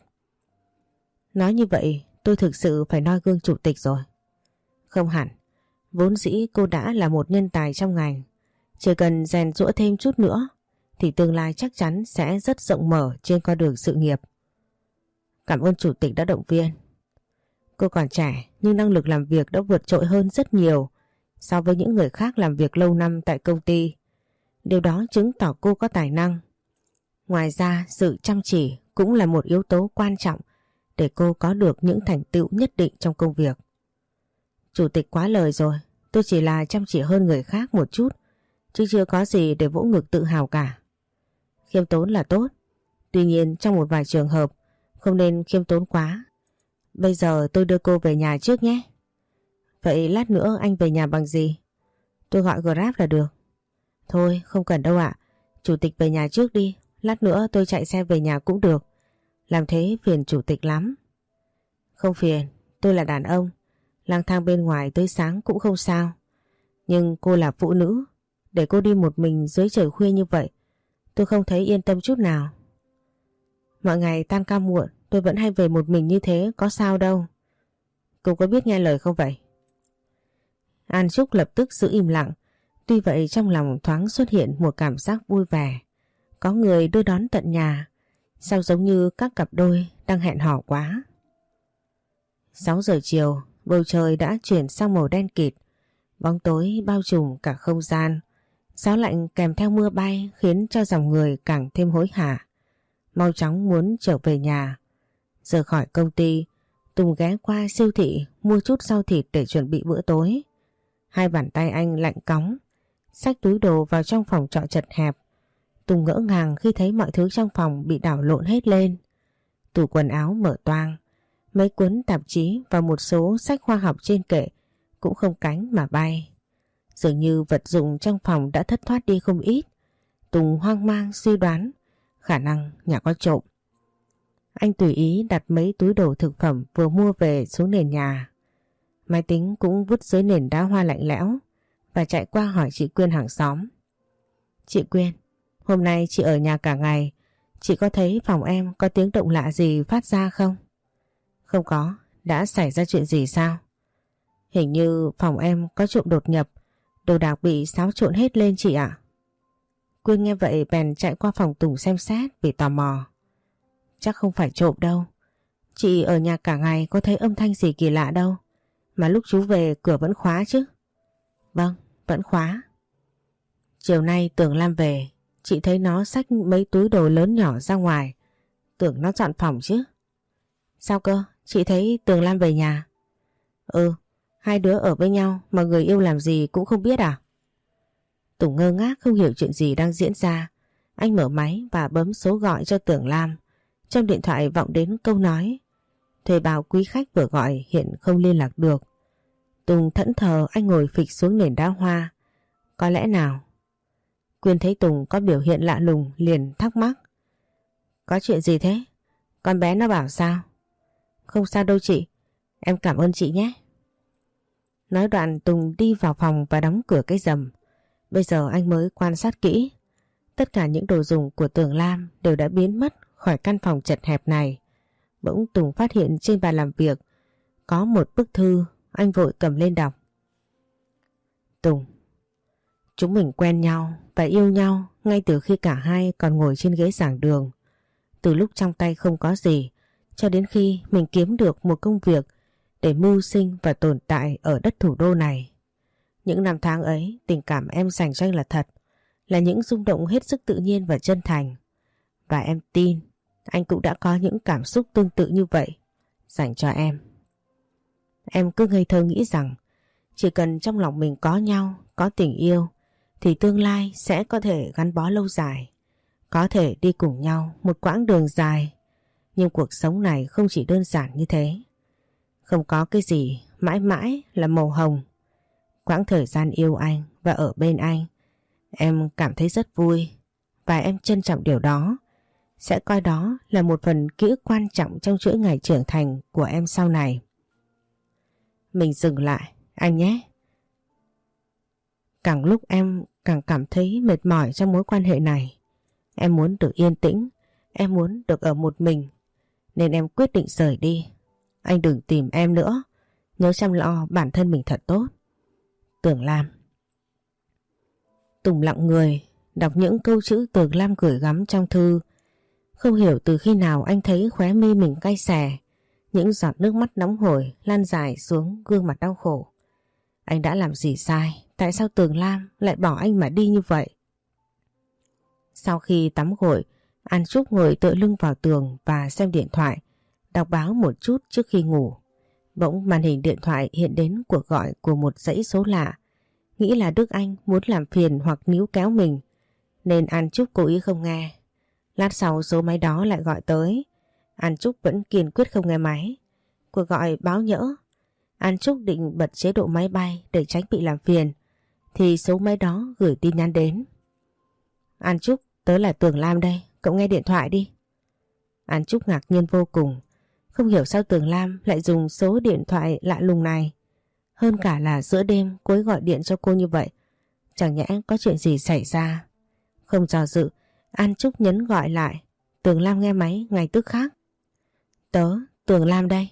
Nói như vậy, tôi thực sự phải noi gương chủ tịch rồi. Không hẳn, vốn dĩ cô đã là một nhân tài trong ngành. Chỉ cần rèn giũa thêm chút nữa thì tương lai chắc chắn sẽ rất rộng mở trên con đường sự nghiệp. Cảm ơn chủ tịch đã động viên. Cô còn trẻ nhưng năng lực làm việc đã vượt trội hơn rất nhiều so với những người khác làm việc lâu năm tại công ty. Điều đó chứng tỏ cô có tài năng. Ngoài ra, sự chăm chỉ cũng là một yếu tố quan trọng để cô có được những thành tựu nhất định trong công việc. Chủ tịch quá lời rồi, tôi chỉ là chăm chỉ hơn người khác một chút, chứ chưa có gì để vỗ ngực tự hào cả. Khiêm tốn là tốt, tuy nhiên trong một vài trường hợp không nên khiêm tốn quá. Bây giờ tôi đưa cô về nhà trước nhé. Vậy lát nữa anh về nhà bằng gì? Tôi gọi Grab là được. Thôi không cần đâu ạ, chủ tịch về nhà trước đi, lát nữa tôi chạy xe về nhà cũng được. Làm thế phiền chủ tịch lắm. Không phiền, tôi là đàn ông, lang thang bên ngoài tới sáng cũng không sao. Nhưng cô là phụ nữ, để cô đi một mình dưới trời khuya như vậy, tôi không thấy yên tâm chút nào. Mọi ngày tan ca muộn, tôi vẫn hay về một mình như thế, có sao đâu. Cô có biết nghe lời không vậy? An Trúc lập tức giữ im lặng. Tuy vậy trong lòng thoáng xuất hiện một cảm giác vui vẻ. Có người đưa đón tận nhà, sao giống như các cặp đôi đang hẹn hò quá. sáu giờ chiều, bầu trời đã chuyển sang màu đen kịt. Bóng tối bao trùm cả không gian. Gió lạnh kèm theo mưa bay khiến cho dòng người càng thêm hối hả. Mau chóng muốn trở về nhà. Rời khỏi công ty, Tùng ghé qua siêu thị mua chút rau thịt để chuẩn bị bữa tối. Hai bàn tay anh lạnh cóng, xách túi đồ vào trong phòng trọ chật hẹp. Tùng ngỡ ngàng khi thấy mọi thứ trong phòng bị đảo lộn hết lên. Tủ quần áo mở toang, mấy cuốn tạp chí và một số sách khoa học trên kệ cũng không cánh mà bay. Dường như vật dụng trong phòng đã thất thoát đi không ít. Tùng hoang mang suy đoán khả năng nhà có trộm. Anh tùy ý đặt mấy túi đồ thực phẩm vừa mua về xuống nền nhà. Máy tính cũng vứt dưới nền đá hoa lạnh lẽo và chạy qua hỏi chị Quyên hàng xóm. Chị Quyên, hôm nay chị ở nhà cả ngày, chị có thấy phòng em có tiếng động lạ gì phát ra không? Không có, đã xảy ra chuyện gì sao? Hình như phòng em có trộm đột nhập, Đồ đạc bị xáo trộn hết lên chị ạ. Quyên nghe vậy bèn chạy qua phòng Tùng xem xét vì tò mò. Chắc không phải trộm đâu. Chị ở nhà cả ngày có thấy âm thanh gì kỳ lạ đâu. Mà lúc chú về cửa vẫn khóa chứ? Vâng, vẫn khóa. Chiều nay Tường Lam về, chị thấy nó xách mấy túi đồ lớn nhỏ ra ngoài. Tưởng nó dọn phòng chứ. Sao cơ? Chị thấy Tường Lam về nhà? Ừ, hai đứa ở với nhau mà người yêu làm gì cũng không biết à? Tùng ngơ ngác không hiểu chuyện gì đang diễn ra. Anh mở máy và bấm số gọi cho Tường Lam. Trong điện thoại vọng đến câu nói: thuê bao quý khách vừa gọi hiện không liên lạc được. Tùng thẫn thờ, anh ngồi phịch xuống nền đá hoa. Có lẽ nào? Quyên thấy Tùng có biểu hiện lạ lùng liền thắc mắc. Có chuyện gì thế? Con bé nó bảo sao? Không sao đâu chị, em cảm ơn chị nhé. Nói đoạn Tùng đi vào phòng và đóng cửa cái rầm. Bây giờ anh mới quan sát kỹ. Tất cả những đồ dùng của Tường Lam đều đã biến mất khỏi căn phòng chật hẹp này. Bỗng Tùng phát hiện trên bàn làm việc có một bức thư. Anh vội cầm lên đọc. Tùng, chúng mình quen nhau và yêu nhau ngay từ khi cả hai còn ngồi trên ghế giảng đường. Từ lúc trong tay không có gì cho đến khi mình kiếm được một công việc để mưu sinh và tồn tại ở đất thủ đô này. Những năm tháng ấy, tình cảm em dành cho anh là thật, là những rung động hết sức tự nhiên và chân thành. Và em tin anh cũng đã có những cảm xúc tương tự như vậy dành cho em. Em cứ ngây thơ nghĩ rằng chỉ cần trong lòng mình có nhau, có tình yêu thì tương lai sẽ có thể gắn bó lâu dài, có thể đi cùng nhau một quãng đường dài. Nhưng cuộc sống này không chỉ đơn giản như thế. Không có cái gì mãi mãi là màu hồng. Quãng thời gian yêu anh và ở bên anh, em cảm thấy rất vui và em trân trọng điều đó. Sẽ coi đó là một phần ký ức quan trọng trong chuỗi ngày trưởng thành của em sau này. Mình dừng lại, anh nhé. Càng lúc em càng cảm thấy mệt mỏi trong mối quan hệ này. Em muốn được yên tĩnh, em muốn được ở một mình, nên em quyết định rời đi. Anh đừng tìm em nữa, nhớ chăm lo bản thân mình thật tốt. Tường Lam. Tùng lặng người, đọc những câu chữ Tường Lam gửi gắm trong thư. Không hiểu từ khi nào anh thấy khóe mi mình cay xè, những giọt nước mắt nóng hổi lan dài xuống gương mặt đau khổ. Anh đã làm gì sai? Tại sao Tường Lam lại bỏ anh mà đi như vậy? Sau khi tắm gội, An Trúc ngồi tựa lưng vào tường và xem điện thoại, đọc báo một chút trước khi ngủ. Bỗng màn hình điện thoại hiện đến cuộc gọi của một dãy số lạ. Nghĩ là Đức Anh muốn làm phiền hoặc níu kéo mình, nên An Trúc cố ý không nghe. Lát sau số máy đó lại gọi tới. An Trúc vẫn kiên quyết không nghe máy. Cuộc gọi báo nhỡ. An Trúc định bật chế độ máy bay để tránh bị làm phiền, thì số máy đó gửi tin nhắn đến. An Trúc, tớ là Tường Lam đây, cậu nghe điện thoại đi. An Trúc ngạc nhiên vô cùng. Không hiểu sao Tường Lam lại dùng số điện thoại lạ lùng này. Hơn cả là giữa đêm cô ấy gọi điện cho cô như vậy. Chẳng nhẽ có chuyện gì xảy ra. Không do dự, An Trúc nhấn gọi lại. Tường Lam nghe máy ngay tức khắc. Tớ, Tường Lam đây.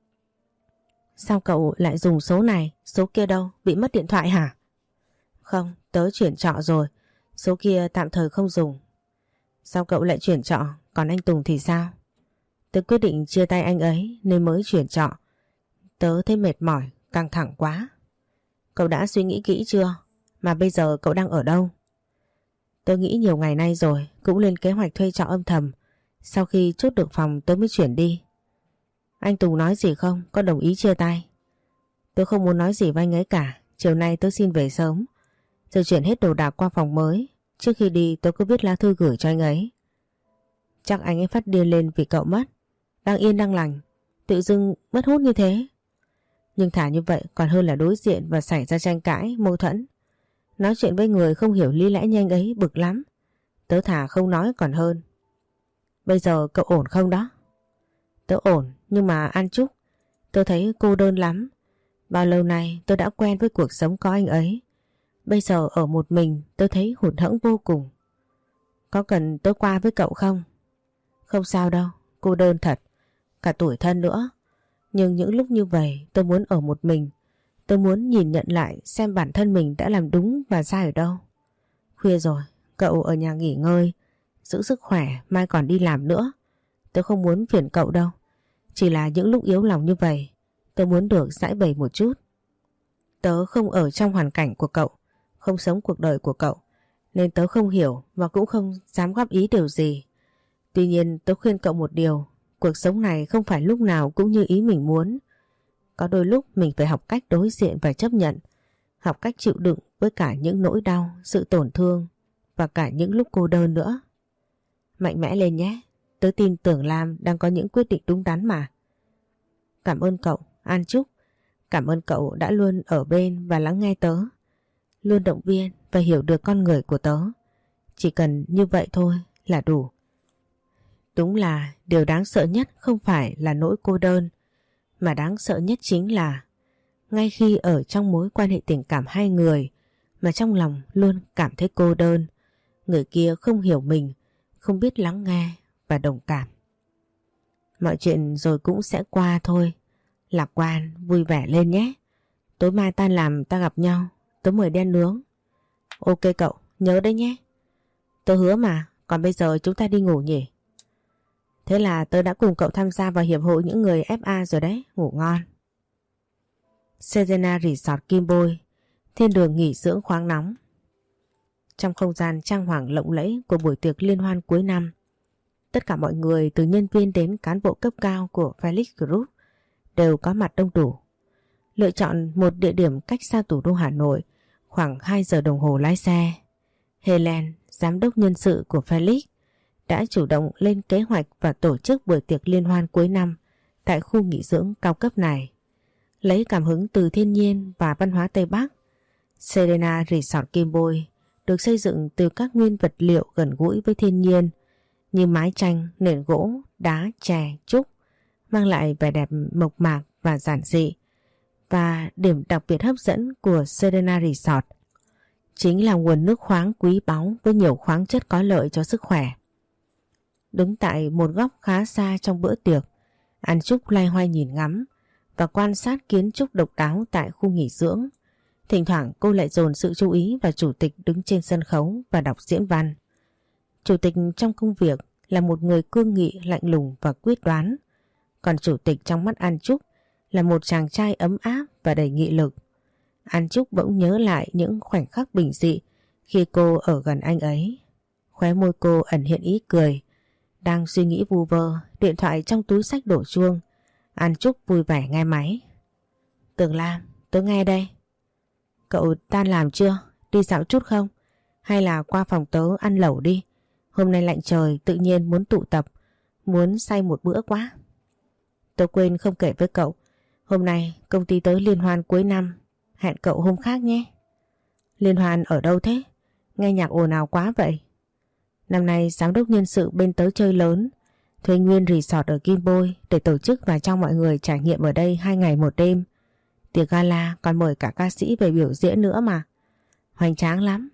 Sao cậu lại dùng số này? Số kia đâu? Bị mất điện thoại hả? Không, tớ chuyển trọ rồi. Số kia tạm thời không dùng. Sao cậu lại chuyển trọ? Còn anh Tùng thì sao? Tớ quyết định chia tay anh ấy nên mới chuyển trọ. Tớ thấy mệt mỏi, căng thẳng quá. Cậu đã suy nghĩ kỹ chưa? Mà bây giờ cậu đang ở đâu? Tớ nghĩ nhiều ngày nay rồi, cũng lên kế hoạch thuê trọ âm thầm. Sau khi chốt được phòng tớ mới chuyển đi. Anh Tùng nói gì không? Có đồng ý chia tay? Tớ không muốn nói gì với anh ấy cả. Chiều nay tớ xin về sớm, rồi chuyển hết đồ đạc qua phòng mới. Trước khi đi tớ có viết lá thư gửi cho anh ấy. Chắc anh ấy phát điên lên vì cậu mất. Đang yên đang lành, tự dưng mất hút như thế. Nhưng thả như vậy còn hơn là đối diện và xảy ra tranh cãi, mâu thuẫn. Nói chuyện với người không hiểu lý lẽ như anh ấy bực lắm. Tớ thả không nói còn hơn. Bây giờ cậu ổn không đó? Tớ ổn, nhưng mà An Trúc, tớ thấy cô đơn lắm. Bao lâu nay tớ đã quen với cuộc sống có anh ấy. Bây giờ ở một mình tớ thấy hụt hẫng vô cùng. Có cần tớ qua với cậu không? Không sao đâu, cô đơn thật, cả tủi thân nữa. Nhưng những lúc như vậy tớ muốn ở một mình, Tôi muốn nhìn nhận lại xem bản thân mình đã làm đúng và sai ở đâu. Khuya rồi, cậu ở nhà nghỉ ngơi, giữ sức khỏe, mai còn đi làm nữa. Tôi không muốn phiền cậu đâu. Chỉ là những lúc yếu lòng như vậy, tôi muốn được giải bày một chút. Tớ không ở trong hoàn cảnh của cậu, không sống cuộc đời của cậu, nên tớ không hiểu và cũng không dám góp ý điều gì. Tuy nhiên tớ khuyên cậu một điều, cuộc sống này không phải lúc nào cũng như ý mình muốn. Có đôi lúc mình phải học cách đối diện và chấp nhận, học cách chịu đựng với cả những nỗi đau, sự tổn thương và cả những lúc cô đơn nữa. Mạnh mẽ lên nhé, tớ tin tưởng Lam đang có những quyết định đúng đắn mà. Cảm ơn cậu, An Trúc. Cảm ơn cậu đã luôn ở bên và lắng nghe tớ, luôn động viên và hiểu được con người của tớ. Chỉ cần như vậy thôi là đủ. Đúng là điều đáng sợ nhất không phải là nỗi cô đơn, mà đáng sợ nhất chính là ngay khi ở trong mối quan hệ tình cảm hai người mà trong lòng luôn cảm thấy cô đơn, người kia không hiểu mình, không biết lắng nghe và đồng cảm. Mọi chuyện rồi cũng sẽ qua thôi. Lạc quan, vui vẻ lên nhé. Tối mai tan làm ta gặp nhau, tớ mời đi ăn nướng. Ok cậu, nhớ đấy nhé. Tớ hứa mà, còn bây giờ chúng ta đi ngủ nhỉ? Thế là tớ đã cùng cậu tham gia vào hiệp hội những người ép a rồi đấy, ngủ ngon. Serena Resort Kim Bôi, thiên đường nghỉ dưỡng khoáng nóng. Trong không gian trang hoàng lộng lẫy của buổi tiệc liên hoan cuối năm, tất cả mọi người từ nhân viên đến cán bộ cấp cao của Felix Group đều có mặt đông đủ. Lựa chọn một địa điểm cách xa thủ đô Hà Nội khoảng hai giờ đồng hồ lái xe, Helen, giám đốc nhân sự của Felix, đã chủ động lên kế hoạch và tổ chức buổi tiệc liên hoan cuối năm tại khu nghỉ dưỡng cao cấp này. Lấy cảm hứng từ thiên nhiên và văn hóa Tây Bắc, Serena Resort Kim Bôi được xây dựng từ các nguyên vật liệu gần gũi với thiên nhiên như mái tranh, nền gỗ, đá, chè, trúc, mang lại vẻ đẹp mộc mạc và giản dị. Và điểm đặc biệt hấp dẫn của Serena Resort chính là nguồn nước khoáng quý báu với nhiều khoáng chất có lợi cho sức khỏe. Đứng tại một góc khá xa trong bữa tiệc, An Trúc loay hoay nhìn ngắm và quan sát kiến trúc độc đáo tại khu nghỉ dưỡng. Thỉnh thoảng cô lại dồn sự chú ý vào chủ tịch đứng trên sân khấu và đọc diễn văn. Chủ tịch trong công việc là một người cương nghị, lạnh lùng và quyết đoán. Còn chủ tịch trong mắt An Trúc là một chàng trai ấm áp và đầy nghị lực. An Trúc bỗng nhớ lại những khoảnh khắc bình dị khi cô ở gần anh ấy. Khóe môi cô ẩn hiện ý cười. Đang suy nghĩ vu vơ, điện thoại trong túi xách đổ chuông. An Trúc vui vẻ nghe máy. Tường Lam, tớ nghe đây. Cậu tan làm chưa? Đi dạo chút không? Hay là qua phòng tớ ăn lẩu đi? Hôm nay lạnh trời, tự nhiên muốn tụ tập, muốn say một bữa quá. Tớ quên không kể với cậu, hôm nay công ty tớ liên hoan cuối năm, hẹn cậu hôm khác nhé. Liên hoan ở đâu thế? Nghe nhạc ồn ào quá vậy. Năm nay giám đốc nhân sự bên tớ chơi lớn, thuê nguyên resort ở Kim Bôi để tổ chức và cho mọi người trải nghiệm ở đây hai ngày một đêm. Tiệc gala còn mời cả ca sĩ về biểu diễn nữa mà. Hoành tráng lắm.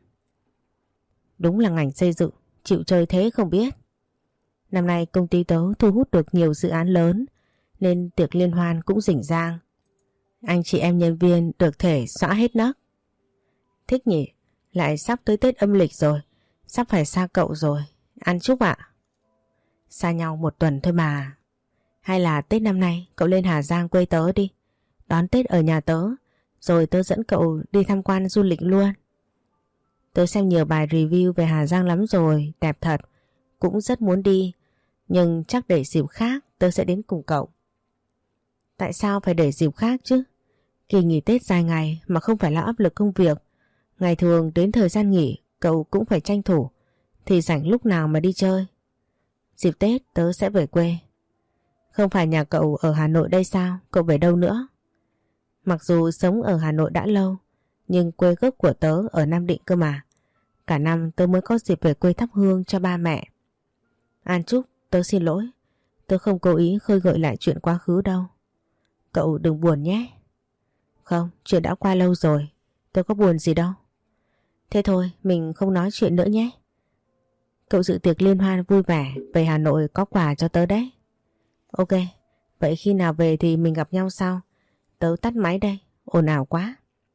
Đúng là ngành xây dựng, chịu chơi thế không biết. Năm nay công ty tớ thu hút được nhiều dự án lớn nên tiệc liên hoan cũng rỉnh rang. Anh chị em nhân viên được thể xõa hết nấc. Thích nhỉ, lại sắp tới Tết âm lịch rồi, sắp phải xa cậu rồi. An Trúc ạ. Xa nhau một tuần thôi mà. Hay là Tết năm nay cậu lên Hà Giang quê tớ đi, đón Tết ở nhà tớ, rồi tớ dẫn cậu đi tham quan du lịch luôn. Tớ xem nhiều bài review về Hà Giang lắm rồi, đẹp thật, cũng rất muốn đi, nhưng chắc để dịp khác tớ sẽ đến cùng cậu. Tại sao phải để dịp khác chứ? Kỳ nghỉ Tết dài ngày mà không phải là áp lực công việc. Ngày thường đến thời gian nghỉ cậu cũng phải tranh thủ, thì rảnh lúc nào mà đi chơi. Dịp Tết tớ sẽ về quê. Không phải nhà cậu ở Hà Nội đây sao? Cậu về đâu nữa? Mặc dù sống ở Hà Nội đã lâu, nhưng quê gốc của tớ ở Nam Định cơ mà. Cả năm tớ mới có dịp về quê thắp hương cho ba mẹ. An Trúc, tớ xin lỗi. Tớ không cố ý khơi gợi lại chuyện quá khứ đâu. Cậu đừng buồn nhé. Không, chuyện đã qua lâu rồi, tớ có buồn gì đâu. Thế thôi, mình không nói chuyện nữa nhé. Cậu dự tiệc liên hoan vui vẻ, về Hà Nội có quà cho tớ đấy. Ok, vậy khi nào về thì mình gặp nhau sau. Tớ tắt máy đây. ồn ào quá.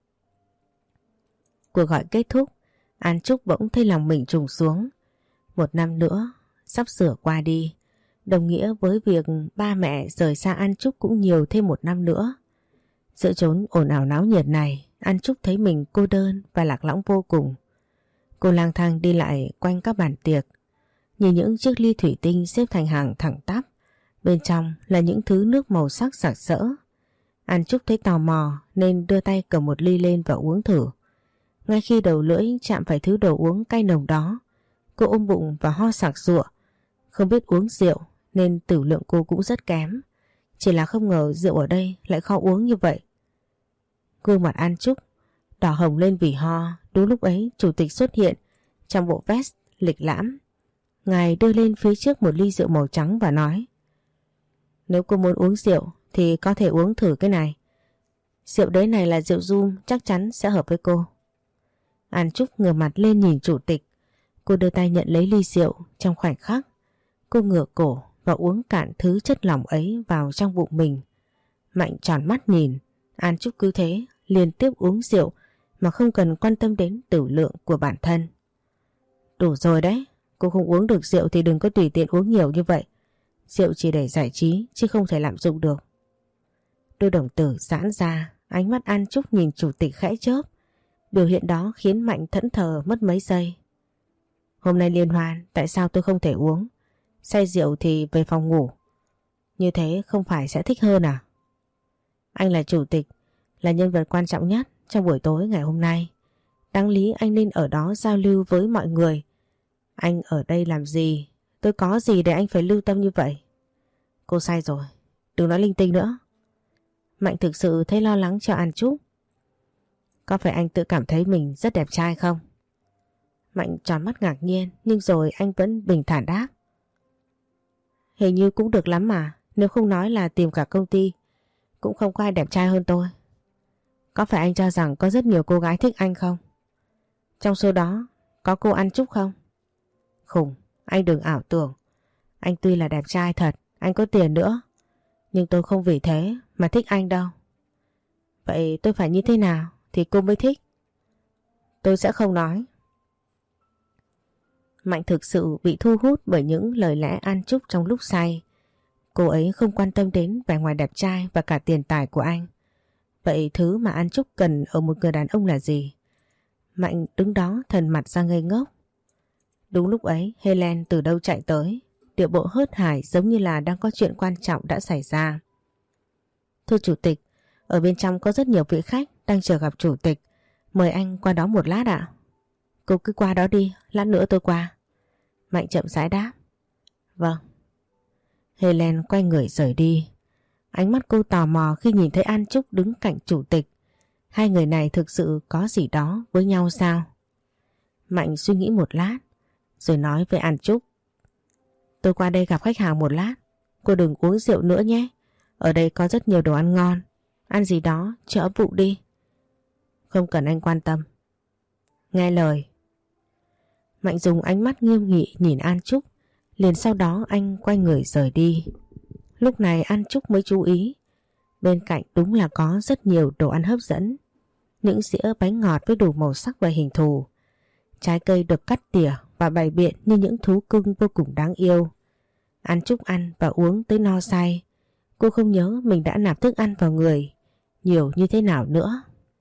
Cuộc gọi kết thúc, An Trúc bỗng thấy lòng mình trùng xuống. Một năm nữa sắp sửa qua đi, đồng nghĩa với việc ba mẹ rời xa An Trúc cũng nhiều thêm một năm nữa. Giữa chốn ồn ào náo nhiệt này, An Trúc thấy mình cô đơn và lạc lõng vô cùng. Cô lang thang đi lại quanh các bàn tiệc, nhìn những chiếc ly thủy tinh xếp thành hàng thẳng tắp, bên trong là những thứ nước màu sắc sặc sỡ. An Trúc thấy tò mò nên đưa tay cầm một ly lên và uống thử. Ngay khi đầu lưỡi chạm phải thứ đồ uống cay nồng đó, cô ôm bụng và ho sặc sụa. Không biết uống rượu nên tử lượng cô cũng rất kém. Chỉ là không ngờ rượu ở đây lại khó uống như vậy. Gương mặt An Trúc đỏ hồng lên vì ho. Đúng lúc ấy chủ tịch xuất hiện trong bộ vest lịch lãm. Ngài đưa lên phía trước một ly rượu màu trắng và nói: Nếu cô muốn uống rượu thì có thể uống thử cái này. Rượu đấy này là rượu rum, chắc chắn sẽ hợp với cô. An Trúc ngửa mặt lên nhìn chủ tịch. Cô đưa tay nhận lấy ly rượu. Trong khoảnh khắc, cô ngửa cổ và uống cạn thứ chất lỏng ấy vào trong bụng mình. Mạnh tròn mắt nhìn. An Trúc cứ thế liên tiếp uống rượu mà không cần quan tâm đến tử lượng của bản thân. Đủ rồi đấy, cô không uống được rượu thì đừng có tùy tiện uống nhiều như vậy. Rượu chỉ để giải trí chứ không thể lạm dụng được. Đôi đồng tử giãn ra, ánh mắt An Trúc nhìn chủ tịch khẽ chớp. Biểu hiện đó khiến Mạnh thẫn thờ mất mấy giây. Hôm nay liên hoan, tại sao tôi không thể uống? Say rượu thì về phòng ngủ. Như thế không phải sẽ thích hơn à? Anh là chủ tịch, là nhân vật quan trọng nhất trong buổi tối ngày hôm nay. Đáng lý anh nên ở đó giao lưu với mọi người. Anh ở đây làm gì? Tôi có gì để anh phải lưu tâm như vậy? Cô sai rồi, đừng nói linh tinh nữa. Mạnh thực sự thấy lo lắng cho An Trúc. Có phải anh tự cảm thấy mình rất đẹp trai không? Mạnh tròn mắt ngạc nhiên, nhưng rồi anh vẫn bình thản đáp: Hình như cũng được lắm mà. Nếu không nói là tìm cả công ty cũng không có ai đẹp trai hơn tôi. Có phải anh cho rằng có rất nhiều cô gái thích anh không? Trong số đó có cô An Trúc không? Khủng, anh đừng ảo tưởng. Anh tuy là đẹp trai thật, anh có tiền nữa, nhưng tôi không vì thế mà thích anh đâu. Vậy tôi phải như thế nào thì cô mới thích? Tôi sẽ không nói. Mạnh thực sự bị thu hút bởi những lời lẽ An Trúc trong lúc say. Cô ấy không quan tâm đến vẻ ngoài đẹp trai và cả tiền tài của anh. Vậy thứ mà An Trúc cần ở một người đàn ông là gì? Mạnh đứng đó thần mặt ra ngây ngốc. Đúng lúc ấy Helen từ đâu chạy tới, điệu bộ hớt hải giống như là đang có chuyện quan trọng đã xảy ra. Thưa chủ tịch, ở bên trong có rất nhiều vị khách đang chờ gặp chủ tịch. Mời anh qua đó một lát ạ. Cô cứ qua đó đi, lát nữa tôi qua. Mạnh chậm rãi đáp. Vâng. Helen quay người rời đi. Ánh mắt cô tò mò khi nhìn thấy An Trúc đứng cạnh chủ tịch. Hai người này thực sự có gì đó với nhau sao? Mạnh suy nghĩ một lát rồi nói với An Trúc: Tôi qua đây gặp khách hàng một lát. Cô đừng uống rượu nữa nhé. Ở đây có rất nhiều đồ ăn ngon. Ăn gì đó cho ấm bụng đi. Không cần anh quan tâm. Nghe lời. Mạnh dùng ánh mắt nghiêm nghị nhìn An Trúc. Liền sau đó anh quay người rời đi. Lúc này An Trúc mới chú ý. Bên cạnh đúng là có rất nhiều đồ ăn hấp dẫn. Những dĩa bánh ngọt với đủ màu sắc và hình thù. Trái cây được cắt tỉa và bày biện như những thú cưng vô cùng đáng yêu. An Trúc ăn và uống tới no say. Cô không nhớ mình đã nạp thức ăn vào người nhiều như thế nào nữa.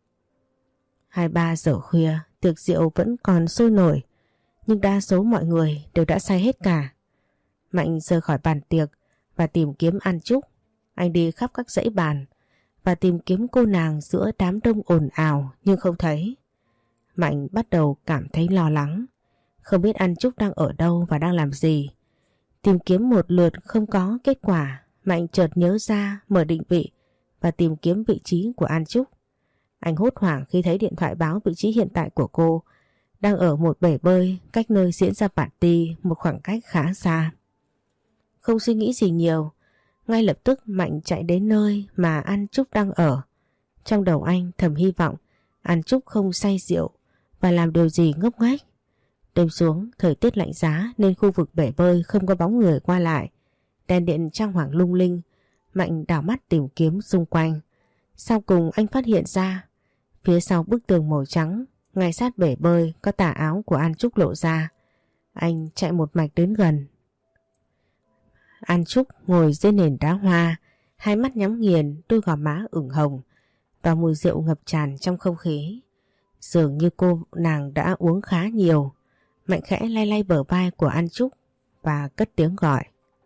Hai ba giờ khuya, tiệc rượu vẫn còn sôi nổi, nhưng đa số mọi người đều đã say hết cả. Mạnh rời khỏi bàn tiệc và tìm kiếm An Trúc. Anh đi khắp các dãy bàn và tìm kiếm cô nàng giữa đám đông ồn ào nhưng không thấy. Mạnh bắt đầu cảm thấy lo lắng. Không biết An Trúc đang ở đâu và đang làm gì. Tìm kiếm một lượt không có kết quả. Mạnh chợt nhớ ra mở định vị và tìm kiếm vị trí của An Trúc. Anh hốt hoảng khi thấy điện thoại báo vị trí hiện tại của cô đang ở một bể bơi cách nơi diễn ra party một khoảng cách khá xa. Không suy nghĩ gì nhiều, ngay lập tức Mạnh chạy đến nơi mà An Trúc đang ở. Trong đầu anh thầm hy vọng An Trúc không say rượu và làm điều gì ngốc nghếch. Đêm xuống, thời tiết lạnh giá nên khu vực bể bơi không có bóng người qua lại. Đèn điện trang hoàng lung linh. Mạnh đảo mắt tìm kiếm xung quanh. Sau cùng anh phát hiện ra phía sau bức tường màu trắng, ngay sát bể bơi có tà áo của An Trúc lộ ra. Anh chạy một mạch đến gần. An Trúc ngồi dưới nền đá hoa, hai mắt nhắm nghiền, đôi gò má ửng hồng và mùi rượu ngập tràn trong không khí. Dường như cô nàng đã uống khá nhiều. Mạnh khẽ lay lay bờ vai của An Trúc và cất tiếng gọi.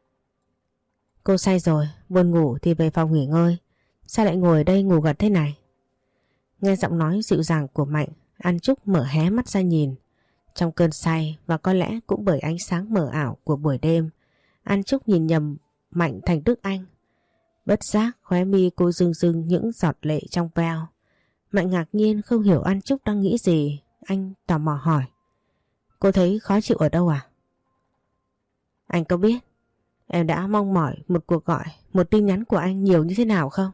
Cô say rồi, buồn ngủ thì về phòng nghỉ ngơi. Sao lại ngồi ở đây ngủ gật thế này? Nghe giọng nói dịu dàng của Mạnh, An Trúc mở hé mắt ra nhìn. Trong cơn say và có lẽ cũng bởi ánh sáng mờ ảo của buổi đêm, An Trúc nhìn nhầm Mạnh thành Đức Anh. Bất giác khóe mi cô rưng rưng những giọt lệ trong veo. Mạnh ngạc nhiên không hiểu An Trúc đang nghĩ gì. Anh tò mò hỏi. Cô thấy khó chịu ở đâu à? Anh có biết em đã mong mỏi một cuộc gọi, một tin nhắn của anh nhiều như thế nào không?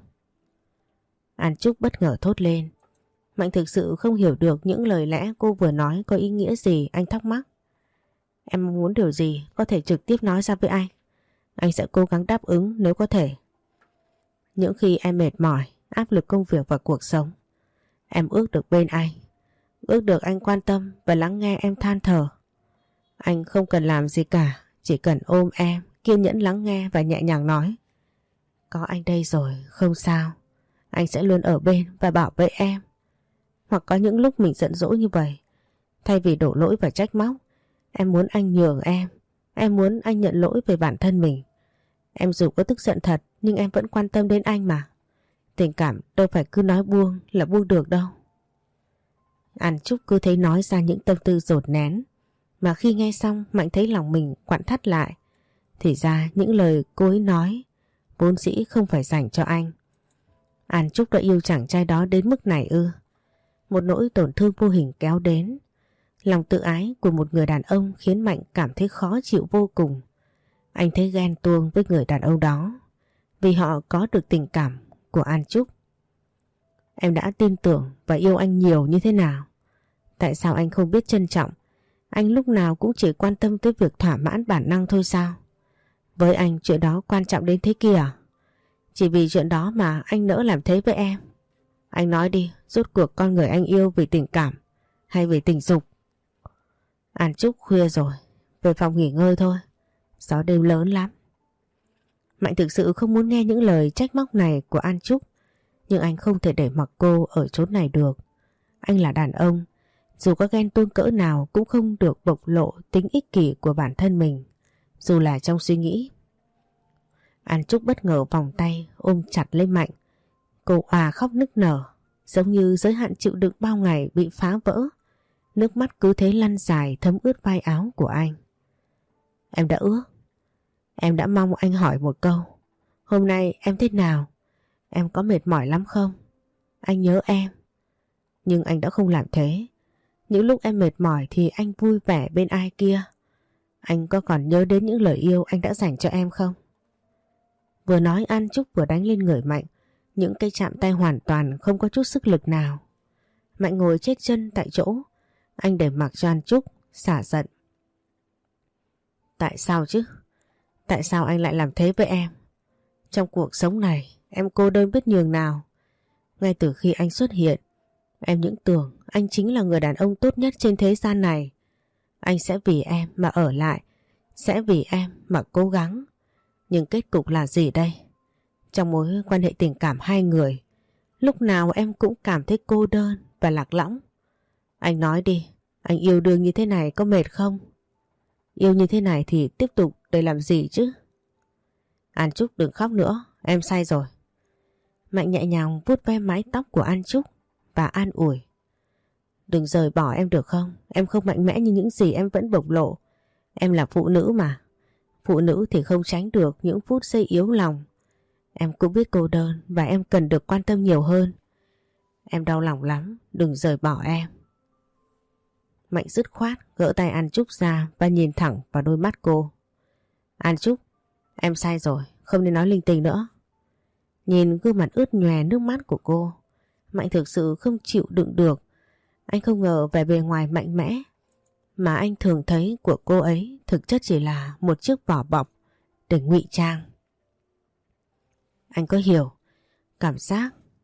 An Trúc bất ngờ thốt lên. Mạnh thực sự không hiểu được những lời lẽ cô vừa nói có ý nghĩa gì. Anh thắc mắc. Em muốn điều gì có thể trực tiếp nói ra với anh. Anh sẽ cố gắng đáp ứng nếu có thể. Những khi em mệt mỏi, áp lực công việc và cuộc sống, em ước được bên anh. Ước được anh quan tâm và lắng nghe em than thở. Anh không cần làm gì cả, chỉ cần ôm em, kiên nhẫn lắng nghe và nhẹ nhàng nói. Có anh đây rồi, không sao. Anh sẽ luôn ở bên và bảo vệ em. Hoặc có những lúc mình giận dỗi như vậy, thay vì đổ lỗi và trách móc, em muốn anh nhường em. Em muốn anh nhận lỗi về bản thân mình. Em dù có tức giận thật, nhưng em vẫn quan tâm đến anh mà. Tình cảm đâu phải cứ nói buông là buông được đâu. An Trúc cứ thấy nói ra những tâm tư dồn nén, mà khi nghe xong Mạnh thấy lòng mình quặn thắt lại. Thì ra những lời cô ấy nói vốn dĩ không phải dành cho anh. An Trúc đã yêu chàng trai đó đến mức này ư? Một nỗi tổn thương vô hình kéo đến. Lòng tự ái của một người đàn ông khiến Mạnh cảm thấy khó chịu vô cùng. Anh thấy ghen tuông với người đàn ông đó vì họ có được tình cảm của An Trúc. Em đã tin tưởng và yêu anh nhiều như thế nào? Tại sao anh không biết trân trọng? Anh lúc nào cũng chỉ quan tâm tới việc thỏa mãn bản năng thôi sao? Với anh chuyện đó quan trọng đến thế kia à? Chỉ vì chuyện đó mà anh nỡ làm thế với em. Anh nói đi, rốt cuộc con người anh yêu vì tình cảm hay vì tình dục? An Trúc, khuya rồi, về phòng nghỉ ngơi thôi. Gió đêm lớn lắm. Mạnh thực sự không muốn nghe những lời trách móc này của An Trúc, nhưng anh không thể để mặc cô ở chốn này được. Anh là đàn ông, dù có ghen tuông cỡ nào cũng không được bộc lộ tính ích kỷ của bản thân mình, dù là trong suy nghĩ. An Trúc bất ngờ vòng tay ôm chặt lấy Mạnh. Cô òa khóc nức nở, giống như giới hạn chịu đựng bao ngày bị phá vỡ. Nước mắt cứ thế lăn dài thấm ướt vai áo của anh. Em đã ước, em đã mong anh hỏi một câu. Hôm nay em thế nào? Em có mệt mỏi lắm không? Anh nhớ em. Nhưng anh đã không làm thế. Những lúc em mệt mỏi thì anh vui vẻ bên ai kia. Anh có còn nhớ đến những lời yêu anh đã dành cho em không? Vừa nói An Trúc vừa đánh lên người Mạnh. Những cái chạm tay hoàn toàn không có chút sức lực nào. Mạnh ngồi chết chân tại chỗ. Anh để mặc cho An Trúc xả giận. Tại sao chứ? Tại sao anh lại làm thế với em? Trong cuộc sống này em cô đơn biết nhường nào. Ngay từ khi anh xuất hiện, em những tưởng anh chính là người đàn ông tốt nhất trên thế gian này. Anh sẽ vì em mà ở lại, sẽ vì em mà cố gắng. Nhưng kết cục là gì đây? Trong mối quan hệ tình cảm hai người, lúc nào em cũng cảm thấy cô đơn và lạc lõng. Anh nói đi, anh yêu đương như thế này có mệt không? Yêu như thế này thì tiếp tục để làm gì chứ? An Trúc đừng khóc nữa, em say rồi. Mạnh nhẹ nhàng vuốt ve mái tóc của An Trúc và an ủi. Đừng rời bỏ em được không? Em không mạnh mẽ như những gì em vẫn bộc lộ. Em là phụ nữ mà. Phụ nữ thì không tránh được những phút giây yếu lòng. Em cũng biết cô đơn và em cần được quan tâm nhiều hơn. Em đau lòng lắm, đừng rời bỏ em. Mạnh dứt khoát gỡ tay An Trúc ra và nhìn thẳng vào đôi mắt cô. An Trúc, em sai rồi, không nên nói linh tinh nữa. Nhìn gương mặt ướt nhòe nước mắt của cô, Mạnh thực sự không chịu đựng được. Anh không ngờ vẻ bề ngoài mạnh mẽ mà anh thường thấy của cô ấy thực chất chỉ là một chiếc vỏ bọc để ngụy trang. Anh có hiểu cảm giác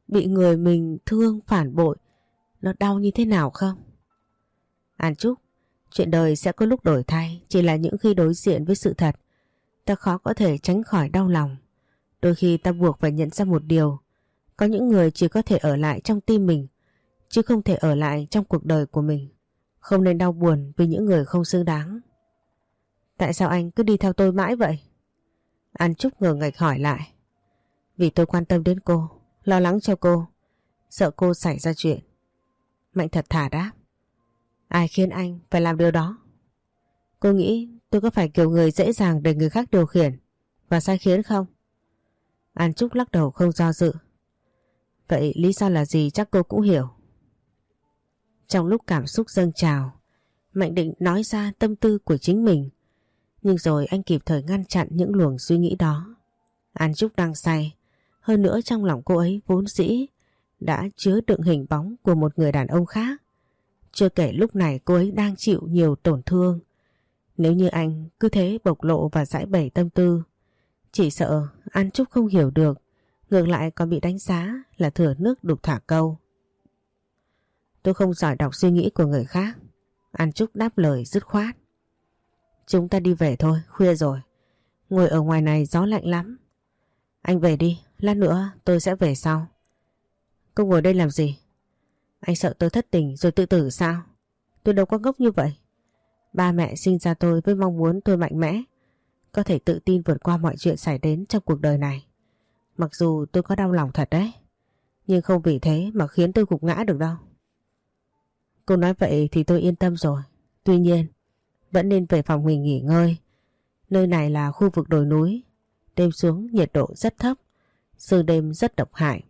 bị người mình thương phản bội, nó đau như thế nào không? An Trúc, chuyện đời sẽ có lúc đổi thay, chỉ là những khi đối diện với sự thật, ta khó có thể tránh khỏi đau lòng. Đôi khi ta buộc phải nhận ra một điều, có những người chỉ có thể ở lại trong tim mình, chứ không thể ở lại trong cuộc đời của mình. Không nên đau buồn vì những người không xứng đáng. Tại sao anh cứ đi theo tôi mãi vậy? An Trúc ngờ ngạch hỏi lại. Vì tôi quan tâm đến cô, lo lắng cho cô, sợ cô xảy ra chuyện. Mạnh thật thà đáp. Ai khiến anh phải làm điều đó? Cô nghĩ tôi có phải kiểu người dễ dàng để người khác điều khiển và sai khiến không? An Trúc lắc đầu không do dự. Vậy lý do là gì chắc cô cũng hiểu. Trong lúc cảm xúc dâng trào, Mạnh định nói ra tâm tư của chính mình. Nhưng rồi anh kịp thời ngăn chặn những luồng suy nghĩ đó. An Trúc đang say, hơn nữa trong lòng cô ấy vốn dĩ đã chứa đựng hình bóng của một người đàn ông khác. Chưa kể lúc này cô ấy đang chịu nhiều tổn thương. Nếu như anh cứ thế bộc lộ và giải bày tâm tư, chỉ sợ An Trúc không hiểu được, ngược lại còn bị đánh giá là thừa nước đục thả câu. Tôi không giỏi đọc suy nghĩ của người khác. An Trúc đáp lời dứt khoát. Chúng ta đi về thôi, khuya rồi. Ngồi ở ngoài này gió lạnh lắm. Anh về đi, lát nữa tôi sẽ về sau. Cô ngồi đây làm gì? Anh sợ tôi thất tình rồi tự tử sao? Tôi đâu có ngốc như vậy. Ba mẹ sinh ra tôi với mong muốn tôi mạnh mẽ, có thể tự tin vượt qua mọi chuyện xảy đến trong cuộc đời này. Mặc dù tôi có đau lòng thật đấy, nhưng không vì thế mà khiến tôi gục ngã được đâu. Cô nói vậy thì tôi yên tâm rồi. Tuy nhiên, vẫn nên về phòng mình nghỉ ngơi. Nơi này là khu vực đồi núi, đêm xuống nhiệt độ rất thấp, sương đêm rất độc hại.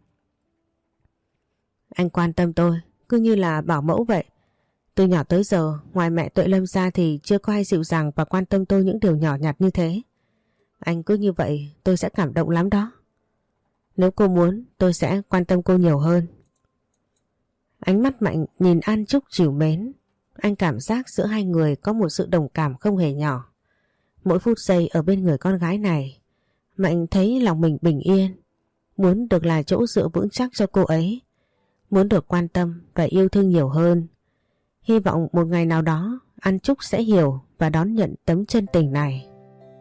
Anh quan tâm tôi, cứ như là bảo mẫu vậy. Từ nhỏ tới giờ, ngoài mẹ Tuệ Lâm ra thì chưa có ai dịu dàng và quan tâm tôi những điều nhỏ nhặt như thế. Anh cứ như vậy, tôi sẽ cảm động lắm đó. Nếu cô muốn, tôi sẽ quan tâm cô nhiều hơn. Ánh mắt Mạnh nhìn An Trúc trìu mến. Anh cảm giác giữa hai người có một sự đồng cảm không hề nhỏ. Mỗi phút giây ở bên người con gái này, Mạnh thấy lòng mình bình yên. Muốn được là chỗ dựa vững chắc cho cô ấy. Muốn được quan tâm và yêu thương nhiều hơn. Hy vọng một ngày nào đó An Trúc sẽ hiểu và đón nhận tấm chân tình này.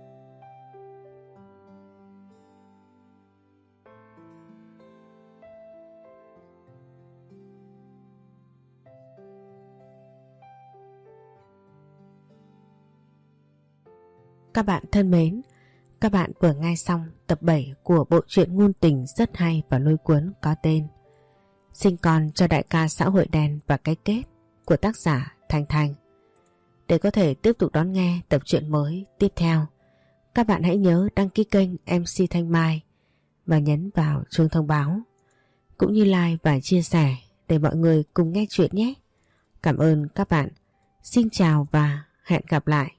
Các bạn thân mến, các bạn vừa nghe xong tập bảy của bộ truyện ngôn tình rất hay và lôi cuốn có tên Sinh con cho đại ca xã hội đen và cái kết của tác giả Thanh Thanh. Để có thể tiếp tục đón nghe tập truyện mới tiếp theo, các bạn hãy nhớ đăng ký kênh em xê Thanh Mai và nhấn vào chuông thông báo, cũng như like và chia sẻ để mọi người cùng nghe chuyện nhé. Cảm ơn các bạn. Xin chào và hẹn gặp lại.